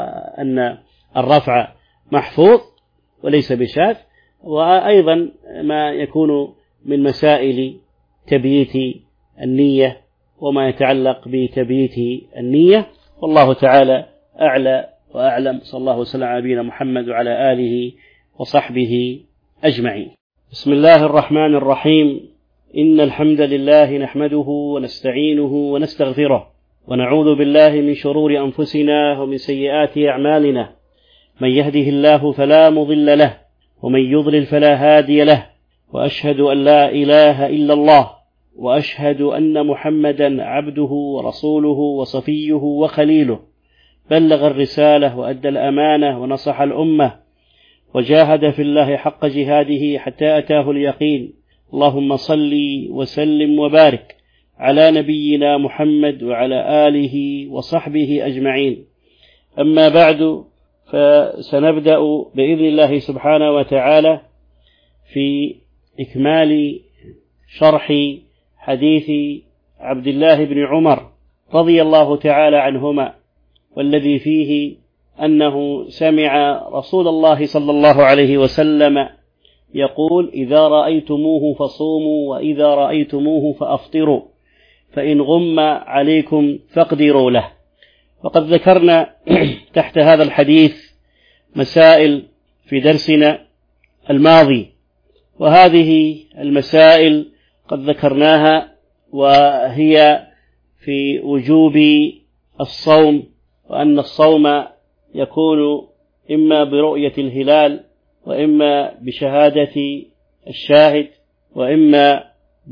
أن الرفع محفوظ وليس بشاذ، وأيضا ما يكون من مسائل تبييت النية وما يتعلق بتبييت النية. والله تعالى أعلى وأعلم. صلى الله وسلم على نبينا محمد وعلى آله وصحبه أجمعين. بسم الله الرحمن الرحيم. إن الحمد لله نحمده ونستعينه ونستغفره، ونعوذ بالله من شرور أنفسنا ومن سيئات أعمالنا. من يهده الله فلا مضل له، ومن يضلل فلا هادي له، وأشهد أن لا إله إلا الله، وأشهد أن محمدا عبده ورسوله وصفيه وخليله، بلغ الرسالة وأدى الأمانة ونصح الأمة، وجاهد في الله حق جهاده حتى أتاه اليقين. اللهم صل وسلم وبارك على نبينا محمد وعلى آله وصحبه أجمعين. أما بعد، فسنبدأ بإذن الله سبحانه وتعالى في إكمال شرح حديث عبد الله بن عمر رضي الله تعالى عنهما، والذي فيه أنه سمع رسول الله صلى الله عليه وسلم يقول: إذا رأيتموه فصوموا، وإذا رأيتموه فأفطروا، فإن غم عليكم فاقدروا له. وقد ذكرنا تحت هذا الحديث مسائل في درسنا الماضي، وهذه المسائل قد ذكرناها، وهي في وجوب الصوم، وأن الصوم يكون إما برؤية الهلال، وإما بشهادة الشاهد، وإما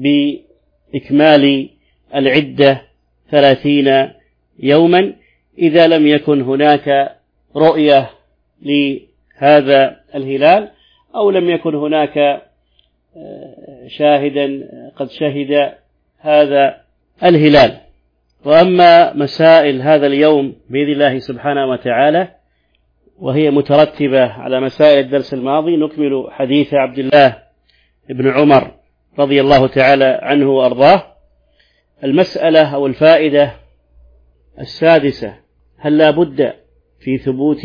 بإكمال العدة ثلاثين يوما إذا لم يكن هناك رؤية لهذا الهلال، أو لم يكن هناك شاهدا قد شهد هذا الهلال. وأما مسائل هذا اليوم بإذن الله سبحانه وتعالى، وهي مترتبة على مسائل الدرس الماضي، نكمل حديث عبد الله بن عمر رضي الله تعالى عنه وأرضاه. المسألة أو الفائدة السادسة: هل لا بد في ثبوت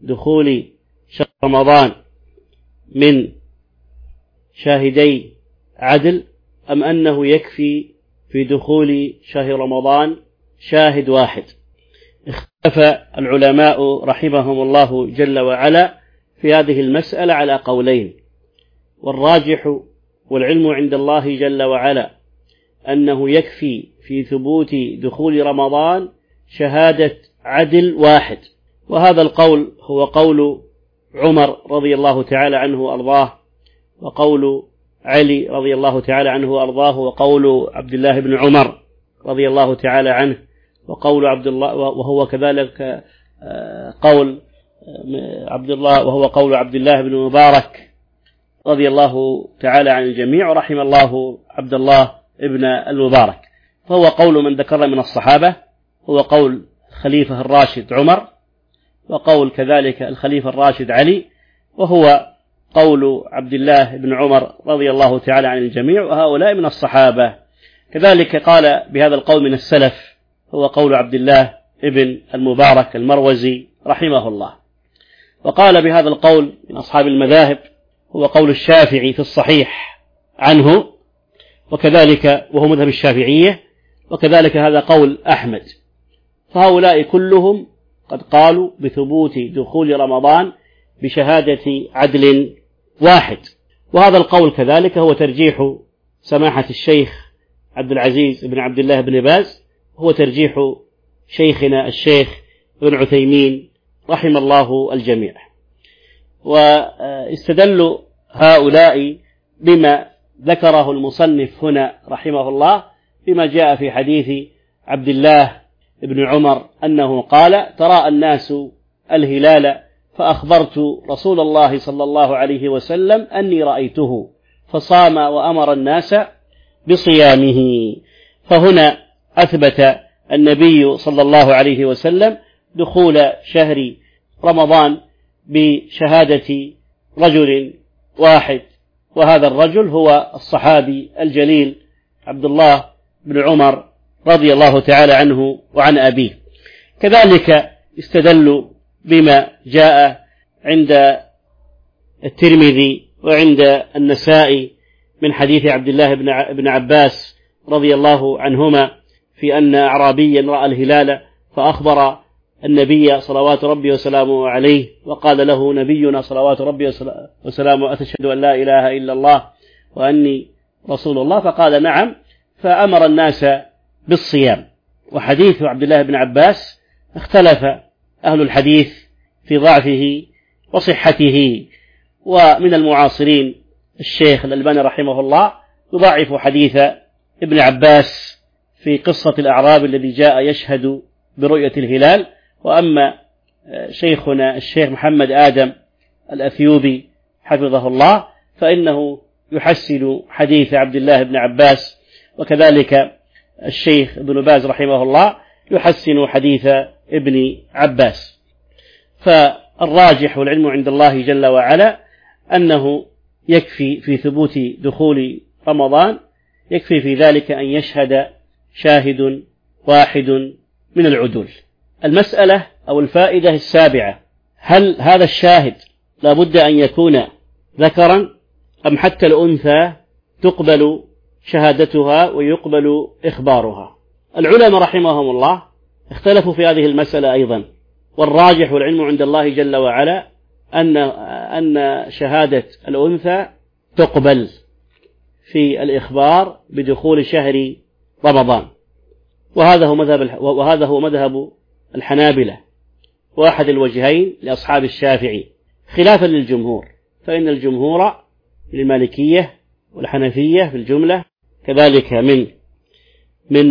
دخول شهر رمضان من شاهدي عدل أم أنه يكفي في دخول شهر رمضان شاهد واحد. اختلف العلماء رحمهم الله جل وعلا في هذه المسألة على قولين، والراجح والعلم عند الله جل وعلا أنه يكفي في ثبوت دخول رمضان شهادة عدل واحد، وهذا القول هو قول عمر رضي الله تعالى عنه وأرضاه، وقول علي رضي الله تعالى عنه وأرضاه، وقول عبد الله بن عمر رضي الله تعالى عنه، وقول عبد الله، وهو كذلك قول عبد الله وهو قول عبد الله بن مبارك رضي الله تعالى عن الجميع، ورحم الله عبد الله ابن المبارك. فهو قول من ذكر من الصحابة، هو قول الخليفة الراشد عمر، وقول كذلك الخليفة الراشد علي، وهو قول عبد الله بن عمر رضي الله تعالى عن الجميع، وهؤلاء من الصحابة. كذلك قال بهذا القول من السلف، هو قول عبد الله ابن المبارك المروزي رحمه الله. وقال بهذا القول من أصحاب المذاهب هو قول الشافعي في الصحيح عنه، وكذلك وهو مذهب الشافعية، وكذلك هذا قول أحمد. فهؤلاء كلهم قد قالوا بثبوت دخول رمضان بشهادة عدل واحد. وهذا القول كذلك هو ترجيح سماحة الشيخ عبد العزيز بن عبد الله بن باز، هو ترجيح شيخنا الشيخ ابن عثيمين رحم الله الجميع. واستدلوا هؤلاء بما ذكره المصنف هنا رحمه الله، بما جاء في حديث عبد الله بن عمر أنه قال: تراءى الناس الهلال فأخبرت رسول الله صلى الله عليه وسلم أني رأيته فصام وأمر الناس بصيامه. فهنا أثبت النبي صلى الله عليه وسلم دخول شهر رمضان بشهادة رجل واحد، وهذا الرجل هو الصحابي الجليل عبد الله بن عمر رضي الله تعالى عنه وعن أبيه. كذلك استدلوا بما جاء عند الترمذي وعند النسائي من حديث عبد الله بن عباس رضي الله عنهما في أن أعرابيا رأى الهلال فأخبر النبي صلوات ربي وسلامه عليه، وقال له نبينا صلوات ربي وسلامه: أتشهد أن لا إله إلا الله وأني رسول الله؟ فقال: نعم. فأمر الناس بالصيام. وحديث عبد الله بن عباس اختلف أهل الحديث في ضعفه وصحته، ومن المعاصرين الشيخ الألباني رحمه الله يضعف حديث ابن عباس في قصة الأعراب الذي جاء يشهد برؤية الهلال. وأما شيخنا الشيخ محمد آدم الأثيوبي حفظه الله فإنه يحسن حديث عبد الله بن عباس، وكذلك الشيخ ابن باز رحمه الله يحسن حديث ابن عباس. فالراجح والعلم عند الله جل وعلا أنه يكفي في ثبوت دخول رمضان، يكفي في ذلك أن يشهد شاهد واحد من العدول. المسألة أو الفائدة السابعة: هل هذا الشاهد لا بد أن يكون ذكرا أم حتى الأنثى تقبل شهادتها ويقبل إخبارها؟ العلماء رحمهم الله اختلفوا في هذه المسألة أيضا، والراجح والعلم عند الله جل وعلا أن أن شهادة الأنثى تقبل في الإخبار بدخول شهر رمضان، وهذا هو مذهب وهذا هو مذهب الحنابلة واحد الوجهين لأصحاب الشافعي، خلافا للجمهور، فإن الجمهور للمالكية والحنفية في الجملة كذلك من من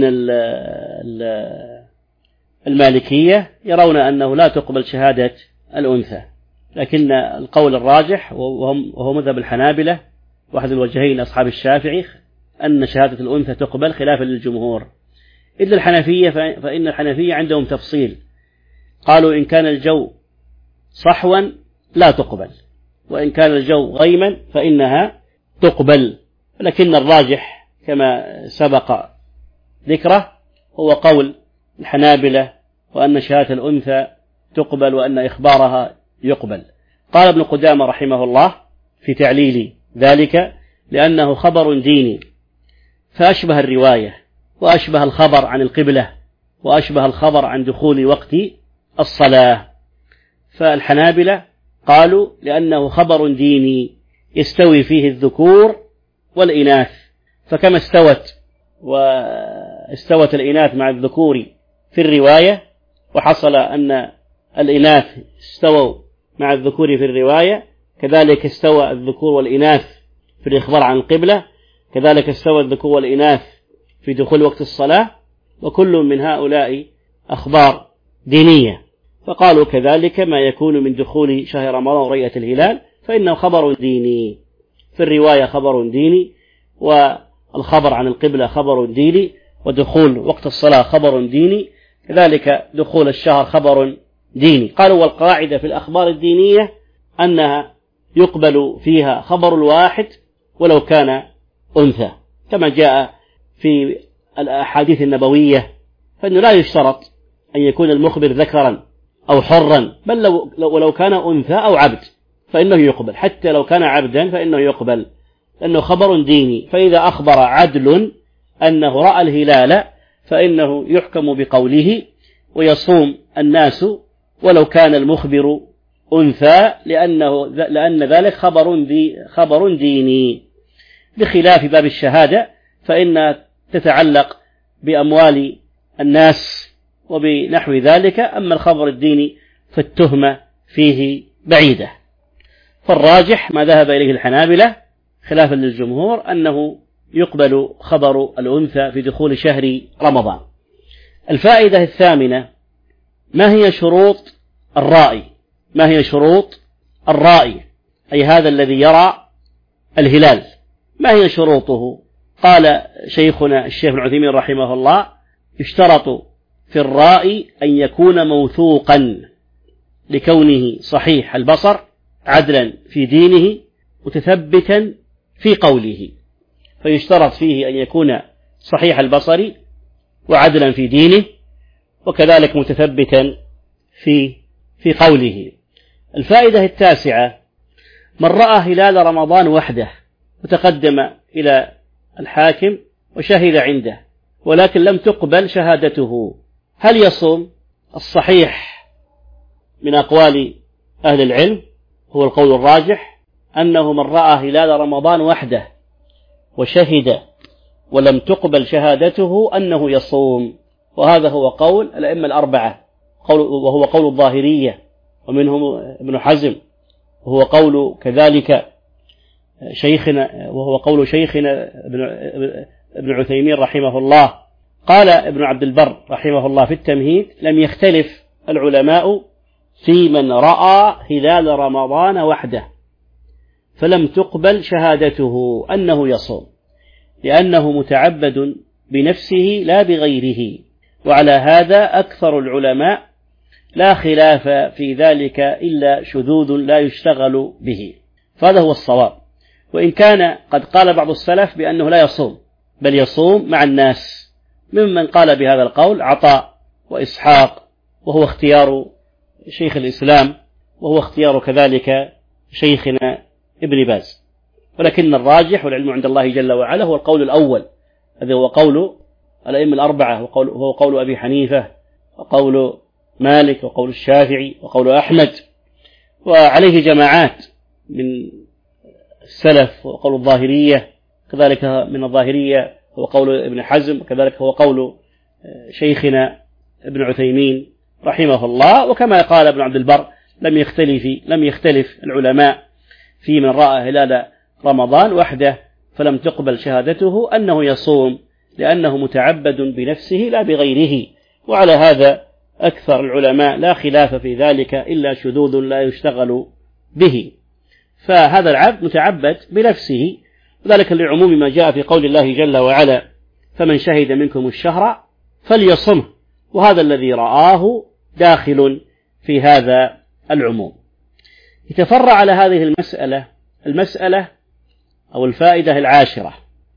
المالكية يرون أنه لا تقبل شهادة الأنثى، لكن القول الراجح وهو مذهب الحنابلة واحد الوجهين أصحاب الشافعي أن شهادة الأنثى تقبل خلافا للجمهور. إلا الحنفية فإن الحنفية عندهم تفصيل، قالوا إن كان الجو صحوا لا تقبل، وإن كان الجو غيما فإنها تقبل. لكن الراجح كما سبق ذكره هو قول الحنابلة، وأن شهادة الأنثى تقبل وأن إخبارها يقبل. قال ابن قدامة رحمه الله في تعليل ذلك: لأنه خبر ديني، فأشبه الرواية وأشبه الخبر عن القبلة وأشبه الخبر عن دخول وقت الصلاة. فالحنابلة قالوا لأنه خبر ديني يستوي فيه الذكور والإناث، فكما استوت واستوت الإناث مع الذكور في الرواية، وحصل أن الإناث استووا مع الذكور في الرواية، كذلك استوى الذكور والإناث في الإخبار عن القبلة، كذلك استوى الذكور والإناث في دخول وقت الصلاة، وكل من هؤلاء أخبار دينية. فقالوا كذلك ما يكون من دخول شهر رمضان ورؤية الهلال فإنه خبر ديني، في الرواية خبر ديني، والخبر عن القبلة خبر ديني، ودخول وقت الصلاة خبر ديني، كذلك دخول الشهر خبر ديني. قالوا والقاعدة في الأخبار الدينية أنها يقبل فيها خبر الواحد ولو كان أنثى، كما جاء في الأحاديث النبوية، فإنه لا يشترط أن يكون المخبر ذكرا أو حرا، بل لو ولو كان أنثى أو عبد فإنه يقبل، حتى لو كان عبدا فإنه يقبل، لأنه خبر ديني. فإذا أخبر عدل أنه رأى الهلال فإنه يحكم بقوله ويصوم الناس ولو كان المخبر أنثى، لأنه لأن ذلك خبر دي خبر ديني، بخلاف باب الشهادة فإنها تتعلق بأموال الناس وبنحو ذلك. أما الخبر الديني فالتهمة فيه بعيدة. فالراجح ما ذهب إليه الحنابلة خلافا للجمهور أنه يقبل خبر الأنثى في دخول شهر رمضان. الفائدة الثامنة: ما هي شروط الرائي؟ ما هي شروط الرائي أي هذا الذي يرى الهلال، ما هي شروطه؟ قال شيخنا الشيخ ابن عثيمين رحمه الله: يشترط في الرائي أن يكون موثوقا لكونه صحيح البصر، عدلا في دينه، متثبتا في قوله. فيشترط فيه أن يكون صحيح البصر وعدلا في دينه، وكذلك متثبتا في في قوله. الفائدة التاسعة: من رأى هلال رمضان وحده وتقدم إلى الحاكم وشهد عنده ولكن لم تقبل شهادته، هل يصوم؟ الصحيح من أقوال أهل العلم هو القول الراجح أنه من رأى هلال رمضان وحده وشهد ولم تقبل شهادته أنه يصوم، وهذا هو قول الأئمة الأربعة، قول وهو قول الظاهرية ومنهم ابن حزم، وهو قول كذلك شيخنا وهو قول شيخنا ابن عثيمين رحمه الله. قال ابن عبد البر رحمه الله في التمهيد: لم يختلف العلماء في من رأى هلال رمضان وحده فلم تقبل شهادته أنه يصوم، لأنه متعبد بنفسه لا بغيره، وعلى هذا أكثر العلماء، لا خلاف في ذلك إلا شذوذ لا يشتغل به. فهذا هو الصواب، وإن كان قد قال بعض السلف بأنه لا يصوم بل يصوم مع الناس، ممن قال بهذا القول عطاء وإسحاق، وهو اختيار شيخ الإسلام، وهو اختيار كذلك شيخنا ابن باز. ولكن الراجح والعلم عند الله جل وعلا هو القول الأول، هذا هو قول الأئمة الأربعة، وهو قول أبي حنيفة وقول مالك وقول الشافعي وقول أحمد، وعليه جماعات من السلف، وقول الظاهرية كذلك من الظاهرية هو قول ابن حزم، وكذلك هو قول شيخنا ابن عثيمين رحمه الله. وكما قال ابن عبد البر: لم يختلف لم يختلف العلماء في من رأى هلال رمضان وحده فلم تقبل شهادته أنه يصوم، لأنه متعبد بنفسه لا بغيره، وعلى هذا أكثر العلماء، لا خلاف في ذلك إلا شذوذ لا يشتغل به. فهذا العبد متعبد بنفسه، وذلك لعموم ما جاء في قول الله جل وعلا: فمن شهد منكم الشهر فليصمه، وهذا الذي رآه داخل في هذا العموم. يتفرع على هذه المسألة المسألة أو الفائدة العاشرة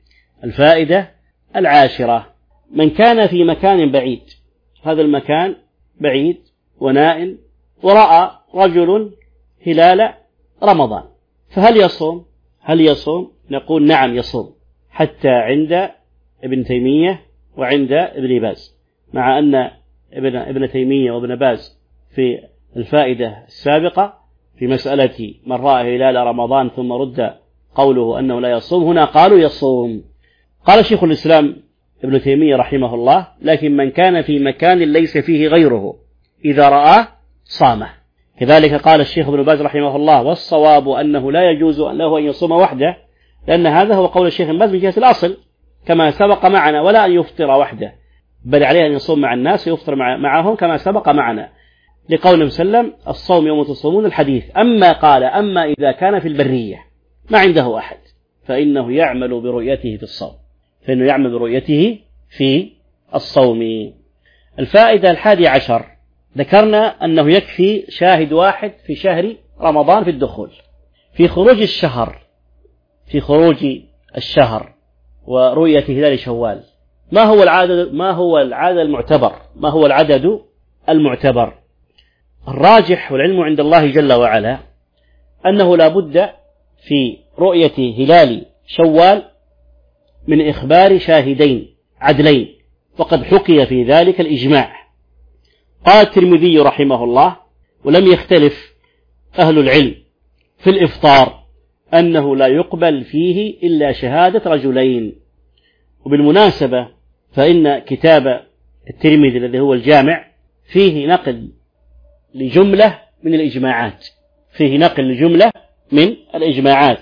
الفائدة العاشرة من كان في مكان بعيد، هذا المكان بعيد ونائم، ورأى رجل هلال رمضان، فهل يصوم؟ هل يصوم؟ نقول نعم يصوم، حتى عند ابن تيمية وعند ابن باز، مع أن ابن, ابن تيمية وابن باز في الفائدة السابقة في مسألة من رأى هلال رمضان ثم رد قوله أنه لا يصوم، هنا قالوا يصوم. قال شيخ الإسلام ابن تيمية رحمه الله: لكن من كان في مكان ليس فيه غيره إذا رآه صامه. كذلك قال الشيخ ابن باز رحمه الله: والصواب أنه لا يجوز له أن يصوم وحده، لأن هذا هو قول الشيخ ابن باز من جهة الأصل كما سبق معنا، ولا أن يفطر وحده، بل عليه أن يصوم مع الناس ويفطر معهم كما سبق معنا، لقول وسلم: الصوم يوم تصومون الحديث. أما قال: أما إذا كان في البرية ما عنده أحد فإنه يعمل برؤيته في الصوم، فإنه يعمل برؤيته في الصوم. الفائدة الحادي عشر، ذكرنا أنه يكفي شاهد واحد في شهر رمضان في الدخول. في خروج الشهر في خروج الشهر ورؤية هلال شوال، ما هو العدد ما هو العدد المعتبر ما هو العدد المعتبر؟ الراجح والعلم عند الله جل وعلا أنه لا بد في رؤية هلال شوال من إخبار شاهدين عدلين، وقد حكي في ذلك الإجماع. قال الترمذي رحمه الله: ولم يختلف أهل العلم في الإفطار أنه لا يقبل فيه إلا شهادة رجلين. وبالمناسبة فإن كتاب الترمذي الذي هو الجامع فيه نقل لجملة من الإجماعات فيه نقل لجملة من الإجماعات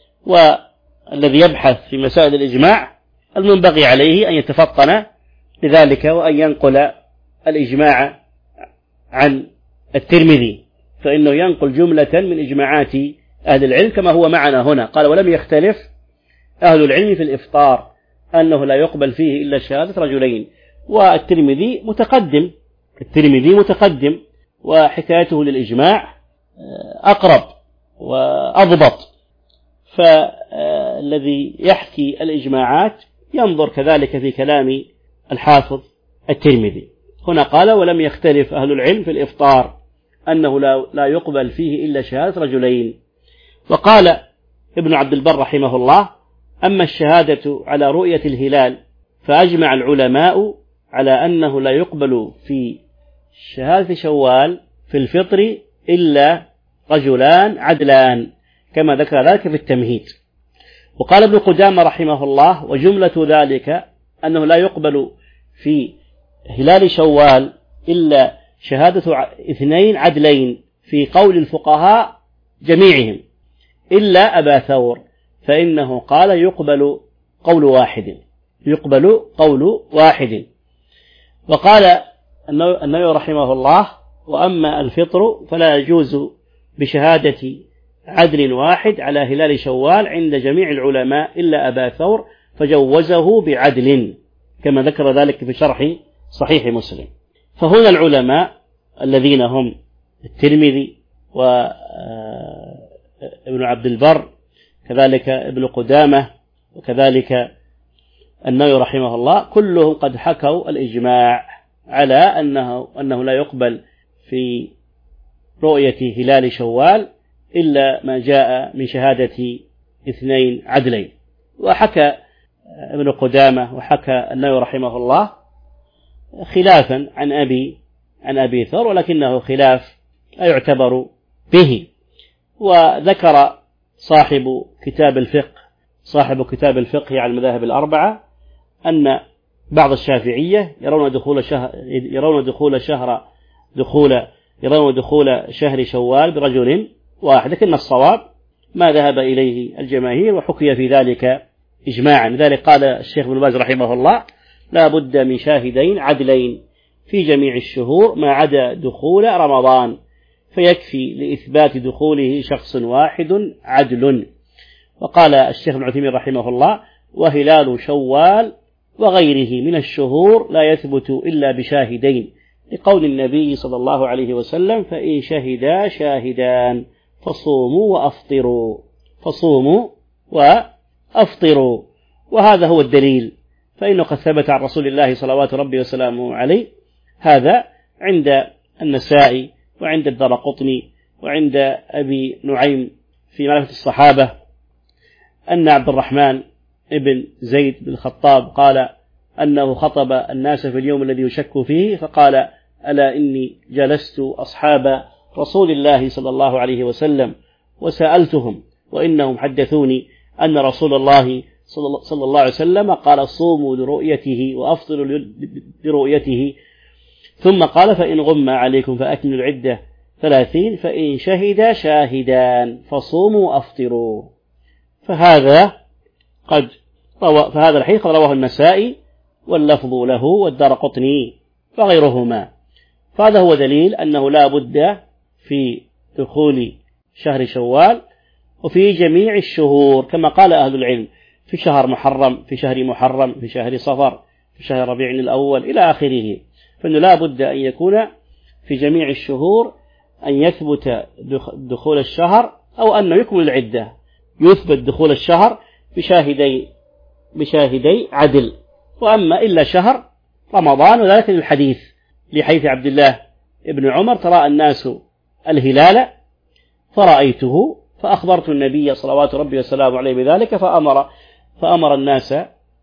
والذي يبحث في مسائل الإجماع المنبغي عليه أن يتفطن لذلك وأن ينقل الإجماع عن الترمذي، فإنه ينقل جملة من إجماعات أهل العلم كما هو معنا هنا. قال: ولم يختلف أهل العلم في الإفطار أنه لا يقبل فيه إلا شهادة رجلين. والترمذي متقدم الترمذي متقدم وحكايته للإجماع أقرب وأضبط، فالذي يحكي الإجماعات ينظر كذلك في كلام الحافظ الترمذي. هنا قال: ولم يختلف أهل العلم في الإفطار أنه لا يقبل فيه إلا شهادة رجلين. وقال ابن عبد البر رحمه الله: أما الشهادة على رؤية الهلال فأجمع العلماء على أنه لا يقبل في شهادة شوال في الفطر إلا رجلان عدلان، كما ذكر ذلك في التمهيد. وقال ابن قدامة رحمه الله: وجملة ذلك أنه لا يقبل في هلال شوال إلا شهادة اثنين عدلين في قول الفقهاء جميعهم إلا أبا ثور، فإنه قال: يقبل قول واحد يقبل قول واحد. وقال النووي رحمه الله: وأما الفطر فلا يجوز بشهادة عدل واحد على هلال شوال عند جميع العلماء إلا أبا ثور، فجوزه بعدل، كما ذكر ذلك في شرح صحيح مسلم. فهنا العلماء الذين هم الترمذي وابن عبد البر كذلك ابن قدامة وكذلك النووي رحمه الله كلهم قد حكوا الإجماع على أنه, أنه لا يقبل في رؤية هلال شوال إلا ما جاء من شهادة اثنين عدلين. وحكى ابن قدامة وحكى النووي رحمه الله خلافا عن أبي عن أبي ثور، ولكنه خلاف لا يعتبر به. وذكر صاحب كتاب الفقه صاحب كتاب الفقه على المذاهب الأربعة أن بعض الشافعية يرون دخول شهر يرون دخول شهر دخول يرون دخول شهر شوال برجل واحد، لكن الصواب ما ذهب إليه الجماهير، وحكي في ذلك إجماعا. لذلك قال الشيخ ابن باز رحمه الله: لا بد من شاهدين عدلين في جميع الشهور ما عدا دخول رمضان، فيكفي لإثبات دخوله شخص واحد عدل. وقال الشيخ ابن عثيمين رحمه الله: وهلال شوال وغيره من الشهور لا يثبت إلا بشاهدين، لقول النبي صلى الله عليه وسلم: فإن شهدا شاهدان فصوموا وأفطروا فصوموا وأفطروا. وهذا هو الدليل، فإنه قد ثبت عن رسول الله صلوات ربي وسلامه عليه هذا عند النسائي وعند الدارقطني وعند أبي نعيم في معرفة الصحابة أن عبد الرحمن ابن زيد بن الخطاب قال أنه خطب الناس في اليوم الذي يشك فيه فقال: ألا إني جلست أصحاب رسول الله صلى الله عليه وسلم وسألتهم وإنهم حدثوني أن رسول الله صلى الله عليه وسلم قال: صوموا لرؤيته وأفطروا لرؤيته، ثم قال: فإن غم عليكم فأكملوا العدة ثلاثين، فإن شهد شاهدان فصوموا وأفطروا. فهذا قد روى فهذا الحديث قد رواه النسائي واللفظ له والدارقطني وغيرهما. فهذا هو دليل أنه لا بد في دخول شهر شوال وفي جميع الشهور، كما قال أهل العلم: في شهر محرم، في شهر محرم، في شهر صفر، في شهر ربيع الأول إلى آخره. فإنه لا بد أن يكون في جميع الشهور أن يثبت دخول الشهر أو أنه يكمل العدة، يثبت دخول الشهر بشاهدي بشاهدي عدل. وأما إلا شهر رمضان، وذلك للحديث لحديث عبد الله ابن عمر: ترى الناس الهلال فرأيته فأخبرت النبي صلوات ربي وسلامه عليه بذلك فأمر فأمر الناس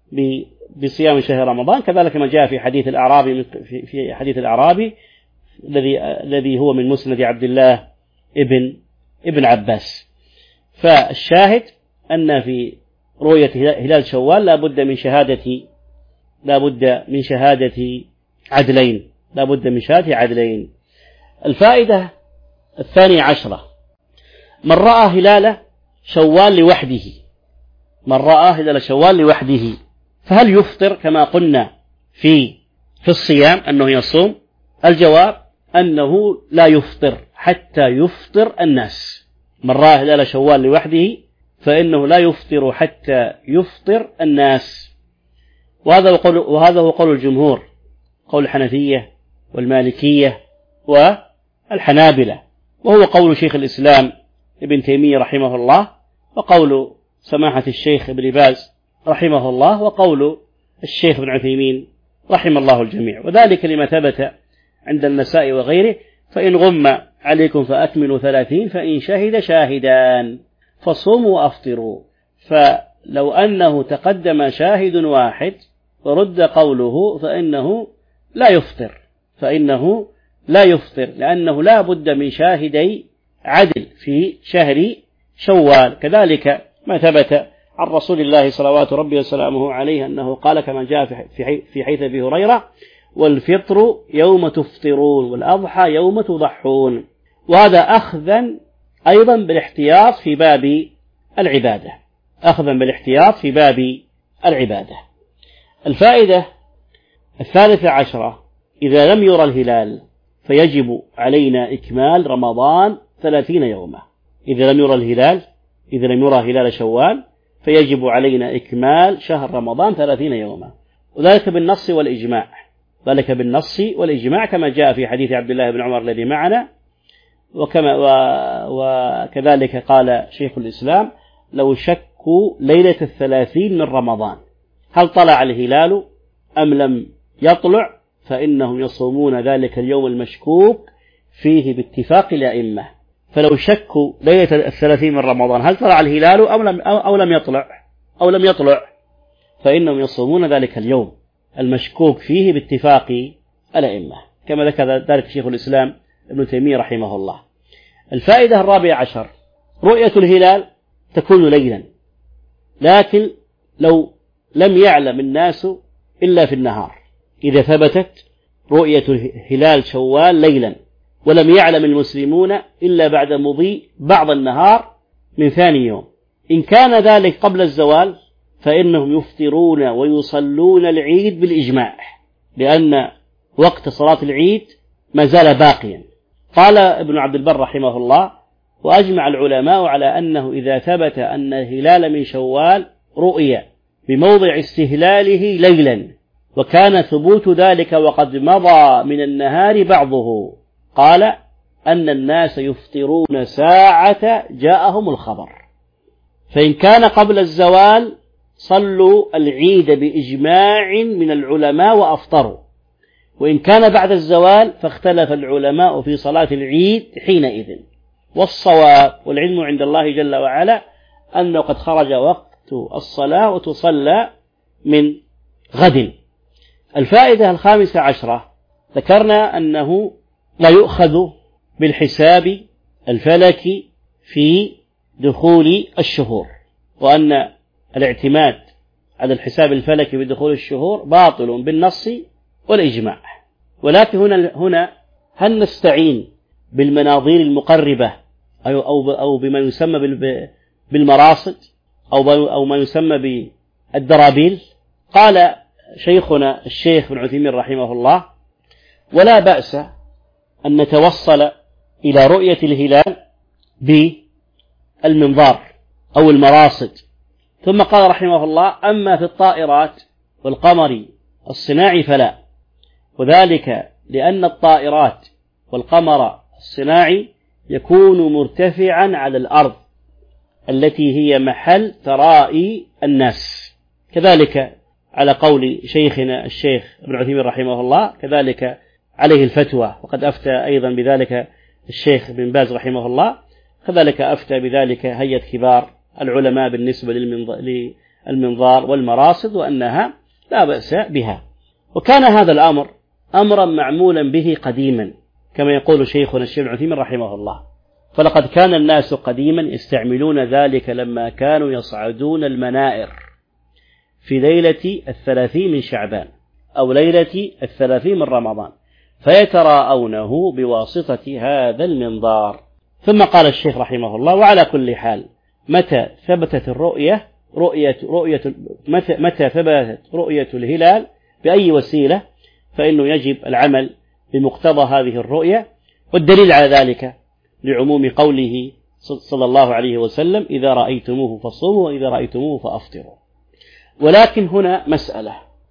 بصيام شهر رمضان. كذلك ما جاء في حديث الأعرابي في حديث الأعرابي الذي الذي هو من مسند عبد الله ابن ابن عباس. فالشاهد أن في رؤية هلال شوال لا بد من شهادة لا بد من شهادة عدلين لا بد من شهادة عدلين. الفائدة الثانية عشرة: من رأى هلال شوال لوحده من رأى هلال شوال لوحده فهل يفطر كما قلنا في في الصيام أنه يصوم؟ الجواب أنه لا يفطر حتى يفطر الناس. من رأى هلال شوال لوحده فإنه لا يفطر حتى يفطر الناس. وهذا هو قول وهذا هو قول الجمهور، قول الحنفية والمالكية والحنابلة، وهو قول شيخ الإسلام ابن تيمية رحمه الله، وقول سماحة الشيخ ابن باز رحمه الله، وقول الشيخ ابن عثيمين رحم الله الجميع. وذلك لما ثبت عند النسائي وغيره: فإن غم عليكم فأكملوا ثلاثين، فإن شهد شاهدان فصوموا وأفطروا. فلو أنه تقدم شاهد واحد ورد قوله فإنه لا يفطر فإنه لا يفطر لأنه لا بد من شاهدي عدل في شهر شوال. كذلك ما ثبت عن رسول الله صلوات ربي وسلامه عليه أنه قال كما جاء في حديث أبي هريرة: والفطر يوم تفطرون والأضحى يوم تضحون. وهذا أخذا أيضا بالاحتياط في باب العبادة أخذا بالاحتياط في باب العبادة. الفائدة الثالثة عشرة: إذا لم يرى الهلال فيجب علينا إكمال رمضان ثلاثين يوما. إذا لم يرى الهلال إذا لم يرى هلال شوال فيجب علينا إكمال شهر رمضان ثلاثين يوما، وذلك بالنص والإجماع ذلك بالنص والإجماع كما جاء في حديث عبد الله بن عمر الذي معنا. وكما وكذلك قال شيخ الإسلام: لو شكوا ليلة الثلاثين من رمضان هل طلع الهلال أم لم يطلع فإنهم يصومون ذلك اليوم المشكوك فيه باتفاق الأئمة. فلو شكوا ليلة الثلاثين من رمضان هل طلع الهلال أو لم أو لم يطلع أو لم يطلع فإنهم يصومون ذلك اليوم المشكوك فيه باتفاق الأئمة، كما ذكر ذلك شيخ الإسلام ابن تيمية رحمه الله. الفائدة الرابعة عشر: رؤية الهلال تكون ليلا، لكن لو لم يعلم الناس إلا في النهار. إذا ثبتت رؤية هلال شوال ليلا ولم يعلم المسلمون إلا بعد مضي بعض النهار من ثاني يوم، إن كان ذلك قبل الزوال فإنهم يفطرون ويصلون العيد بالإجماع، لأن وقت صلاة العيد ما زال باقيا. قال ابن عبد البر رحمه الله: وأجمع العلماء على أنه إذا ثبت أن الهلال من شوال رؤية بموضع استهلاله ليلا وكان ثبوت ذلك وقد مضى من النهار بعضه، قال أن الناس يفطرون ساعة جاءهم الخبر. فإن كان قبل الزوال صلوا العيد بإجماع من العلماء وأفطروا، وإن كان بعد الزوال فاختلف العلماء في صلاة العيد حينئذ. والصواب والعلم عند الله جل وعلا أنه قد خرج وقت الصلاة وتصلى من غد. الفائدة الخامسة عشرة، ذكرنا أنه لا يؤخذ بالحساب الفلكي في دخول الشهور، وأن الاعتماد على الحساب الفلكي بدخول الشهور باطل بالنص والإجماع. ولكن هنا هنا هل نستعين بالمناظير المقربة أو أو أو بما يسمى بالمراصد أو أو ما يسمى بالدرابيل؟ قال شيخنا الشيخ ابن عثيمين رحمه الله: ولا بأس أن نتوصل إلى رؤية الهلال بالمنظار أو المراصد. ثم قال رحمه الله: أما في الطائرات والقمر الصناعي فلا، وذلك لأن الطائرات والقمر الصناعي يكون مرتفعا على الأرض التي هي محل ترائي الناس. كذلك على قول شيخنا الشيخ ابن عثيمين رحمه الله، كذلك عليه الفتوى، وقد أفتى أيضا بذلك الشيخ بن باز رحمه الله، كذلك أفتى بذلك هيئة كبار العلماء بالنسبة للمنظار والمراصد، وأنها لا بأس بها. وكان هذا الأمر أمرا معمولا به قديما، كما يقول شيخنا الشيخ ابن عثيمين رحمه الله: فلقد كان الناس قديما يستعملون ذلك لما كانوا يصعدون المنائر في ليلة الثلاثين من شعبان أو ليلة الثلاثين من رمضان، فيتراءونه بواسطة هذا المنظار. ثم قال الشيخ رحمه الله: وعلى كل حال متى ثبتت الرؤية رؤية رؤية متى, متى ثبتت رؤية الهلال بأي وسيلة فإنه يجب العمل بمقتضى هذه الرؤية. والدليل على ذلك لعموم قوله صلى الله عليه وسلم: إذا رأيتموه فصوموا وإذا رأيتموه فأفطروا. ولكن هنا مسألة: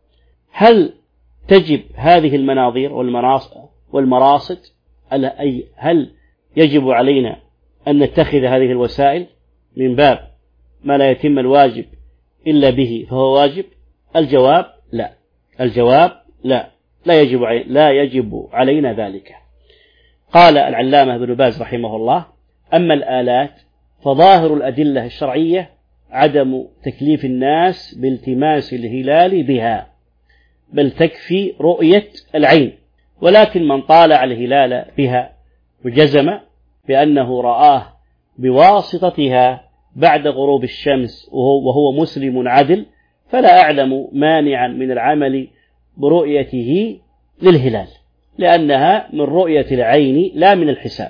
هل تجب هذه المناظير والمراصد، أي هل يجب علينا أن نتخذ هذه الوسائل من باب ما لا يتم الواجب إلا به فهو واجب؟ الجواب لا، الجواب لا، لا يجب لا يجب علينا ذلك. قال العلامة ابن باز رحمه الله: أما الآلات فظاهر الأدلة الشرعية عدم تكليف الناس بالتماس الهلال بها، بل تكفي رؤية العين. ولكن من طالع الهلال بها وجزم بأنه رآه بواسطتها بعد غروب الشمس وهو مسلم عدل، فلا أعلم مانعا من العمل برؤيته للهلال، لأنها من رؤية العين لا من الحساب.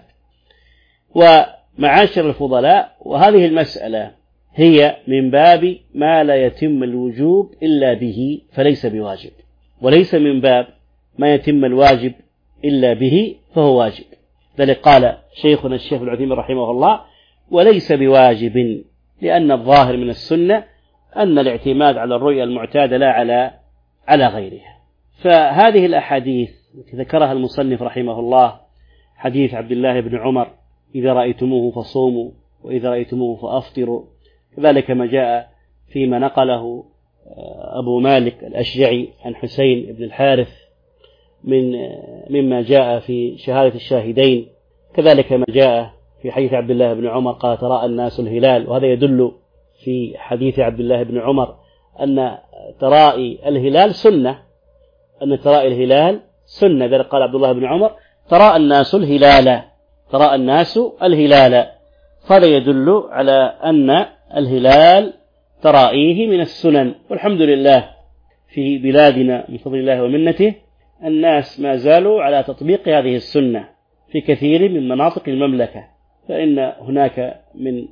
ومعاشر الفضلاء، وهذه المسألة هي من باب ما لا يتم الوجوب إلا به فليس بواجب، وليس من باب ما يتم الواجب إلا به فهو واجب. ذلك قال شيخنا الشيخ ابن عثيمين رحمه الله: وليس بواجب، لأن الظاهر من السنة أن الاعتماد على الرؤية المعتادة لا على على غيرها. فهذه الأحاديث ذكرها المصنف رحمه الله: حديث عبد الله بن عمر: إذا رأيتموه فصوموا وإذا رأيتموه فأفطروا. كذلك ما جاء فيما نقله أبو مالك الأشجعي عن حسين بن الحارث من مما جاء في شهادة الشاهدين. كذلك ما جاء في حديث عبد الله بن عمر قال: تراءى الناس الهلال. وهذا يدل في حديث عبد الله بن عمر أن ترائي الهلال سنة، أن ترائي الهلال سنة. ذلك قال عبد الله بن عمر: تراءى الناس الهلال، تراءى الناس الهلال. هذا يدل على أن الهلال ترائيه من السنن. والحمد لله في بلادنا من فضل الله ومنته الناس ما زالوا على تطبيق هذه السنة في كثير من مناطق المملكة، فإن هناك من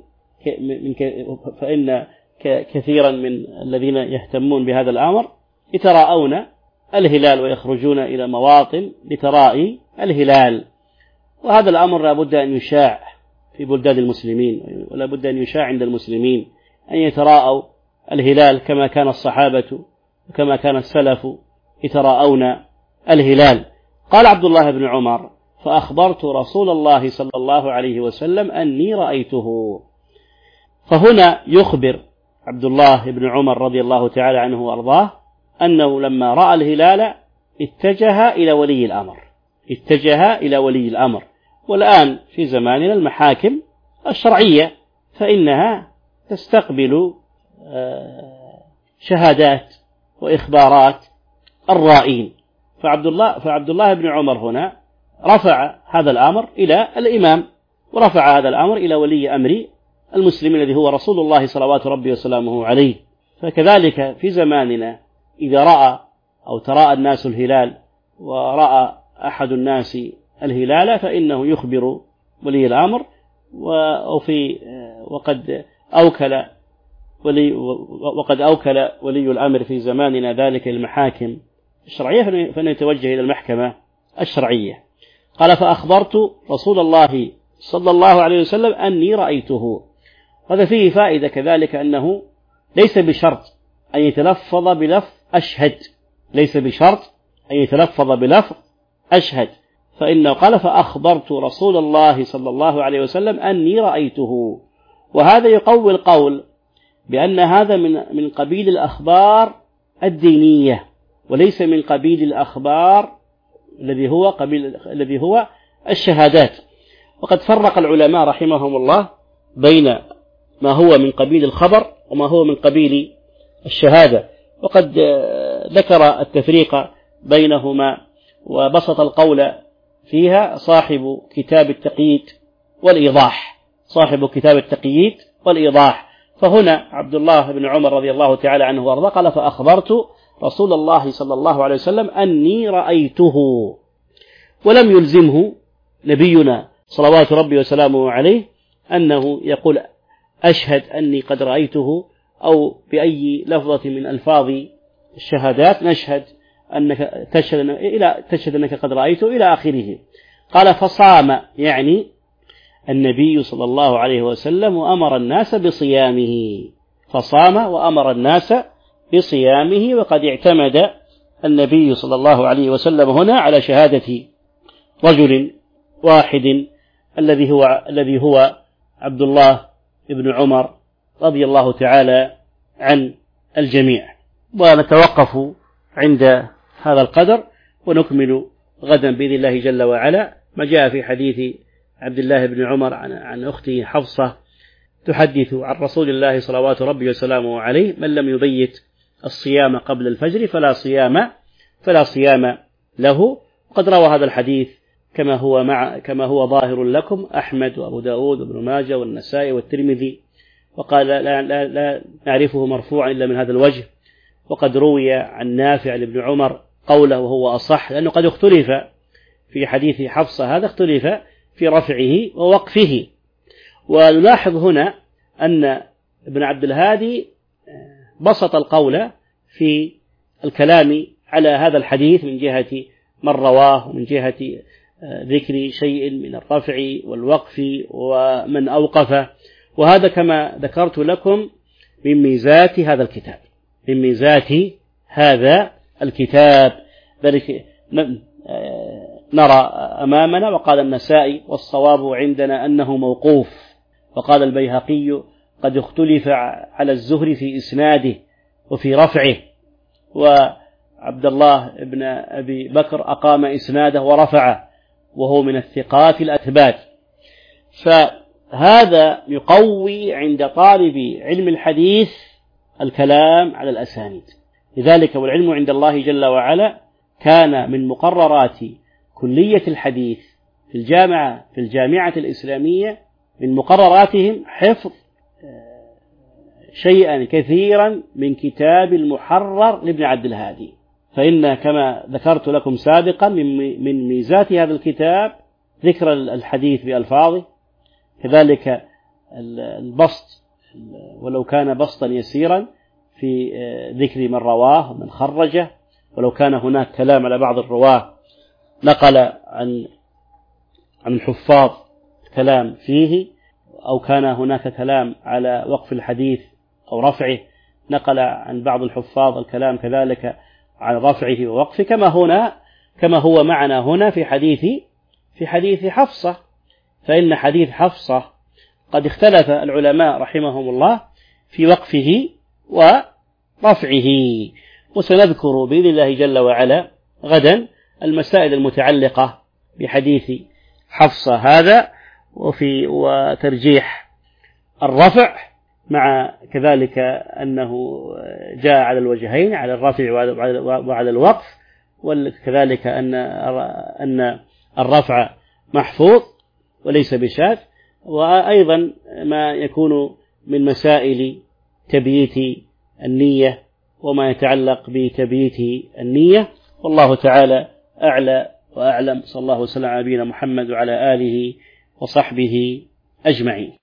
فإن كثيرا من الذين يهتمون بهذا الأمر يتراءون الهلال ويخرجون إلى مواطن لترائي الهلال. وهذا الأمر لا بد أن يشاع في بلدان المسلمين، ولا بد أن يشاع عند المسلمين أن يتراءوا الهلال كما كان الصحابة وكما كان السلف يتراءون الهلال. قال عبد الله بن عمر: فأخبرت رسول الله صلى الله عليه وسلم أني رأيته. فهنا يخبر عبد الله بن عمر رضي الله تعالى عنه وأرضاه أنه لما رأى الهلال اتجه إلى ولي الأمر، اتجه إلى ولي الأمر. والآن في زماننا المحاكم الشرعية فإنها تستقبل شهادات وإخبارات الرائين. فعبد الله فعبد الله بن عمر هنا رفع هذا الأمر إلى الإمام، ورفع هذا الأمر إلى ولي أمر المسلمين الذي هو رسول الله صلوات ربي وسلامه عليه. فكذلك في زماننا إذا رأى أو تراءى الناس الهلال ورأى أحد الناس الهلال فإنه يخبر ولي الأمر، وفي وقد أوكل ولي وقد أوكل ولي الأمر في زماننا ذلك المحاكم الشرعية، فإنه يتوجه إلى المحكمة الشرعية. قال: فأخبرت رسول الله صلى الله عليه وسلم أني رأيته. هذا فيه فائدة كذلك، أنه ليس بشرط أن يتلفظ بلفظ أشهد، ليس بشرط أن يتلفظ بلفظ أشهد، فإنه قال: فأخبرت رسول الله صلى الله عليه وسلم أني رأيته. وهذا يقوي القول بأن هذا من من قبيل الأخبار الدينية، وليس من قبيل الأخبار الذي هو قبيل الذي هو الشهادات. وقد فرق العلماء رحمهم الله بين ما هو من قبيل الخبر وما هو من قبيل الشهادة، وقد ذكر التفريق بينهما وبسط القول فيها صاحب كتاب التقييد والإيضاح صاحب كتاب التقييد والإيضاح. فهنا عبد الله بن عمر رضي الله تعالى عنه وارضاه قال: فأخبرت رسول الله صلى الله عليه وسلم أني رأيته، ولم يلزمه نبينا صلوات ربي وسلامه عليه أنه يقول أشهد أني قد رأيته، أو بأي لفظة من ألفاظ الشهادات نشهد أنك تشهد إلى تشهد أنك قد رأيته إلى آخره. قال: فصام، يعني النبي صلى الله عليه وسلم وأمر الناس بصيامه، فصام وأمر الناس بصيامه. وقد اعتمد النبي صلى الله عليه وسلم هنا على شهادة رجل واحد الذي هو الذي هو عبد الله بن عمر رضي الله تعالى عن الجميع. ونتوقف عند هذا القدر، ونكمل غدا بإذن الله جل وعلا ما جاء في حديث عبد الله بن عمر عن, عن أخته حفصة تحدث عن رسول الله صلوات ربي وسلامه عليه: من لم يبيت الصيام قبل الفجر فلا صيام فلا صيام له. قد روى هذا الحديث كما هو مع كما هو ظاهر لكم أحمد وأبو داود وابن ماجه والنسائي والترمذي، وقال لا, لا, لا نعرفه مرفوعا إلا من هذا الوجه. وقد روي عن نافع لابن عمر قوله وهو أصح، لأنه قد اختلف في حديث حفصة هذا، اختلف في رفعه ووقفه. ونلاحظ هنا أن ابن عبد الهادي بسط القول في الكلام على هذا الحديث من جهة من رواه، ومن جهة ذكر شيء من الرفع والوقف ومن أوقفه. وهذا كما ذكرت لكم من ميزات هذا الكتاب من ميزات هذا الكتاب ذلك نرى أمامنا. وقال النسائي: والصواب عندنا أنه موقوف. وقال البيهقي: قد اختلف على الزهري في إسناده وفي رفعه، وعبد الله بن أبي بكر أقام إسناده ورفعه، وهو من الثقات الأثبات. فهذا يقوي عند طالب علم الحديث الكلام على الأسانيد. لذلك والعلم عند الله جل وعلا كان من مقررات كلية الحديث في الجامعة في الجامعة الإسلامية، من مقرراتهم حفظ شيئا كثيرا من كتاب المحرر لابن عبد الهادي. فإن كما ذكرت لكم سابقا من ميزات هذا الكتاب ذكر الحديث بألفاظه، كذلك البسط ولو كان بسطا يسيرا في ذكر من رواه ومن خرجه، ولو كان هناك كلام على بعض الرواه نقل عن عن الحفاظ كلام فيه، أو كان هناك كلام على وقف الحديث أو رفعه نقل عن بعض الحفاظ الكلام كذلك عن رفعه ووقفه، كما هنا كما هو معنا هنا في حديث في حديث حفصة. فإن حديث حفصة قد اختلف العلماء رحمهم الله في وقفه ورفعه، وسنذكر بإذن الله جل وعلا غدا المسائل المتعلقة بحديث حفصة هذا، وفي وترجيح الرفع مع كذلك أنه جاء على الوجهين، على الرفع وعلى الوقف، وكذلك أن أن الرفع محفوظ وليس بشاذ. وأيضا ما يكون من مسائل تبييت النية وما يتعلق بتبييت النية، والله تعالى أعلى وأعلم. صلى الله وسلم على نبينا محمد وعلى آله وصحبه أجمعين.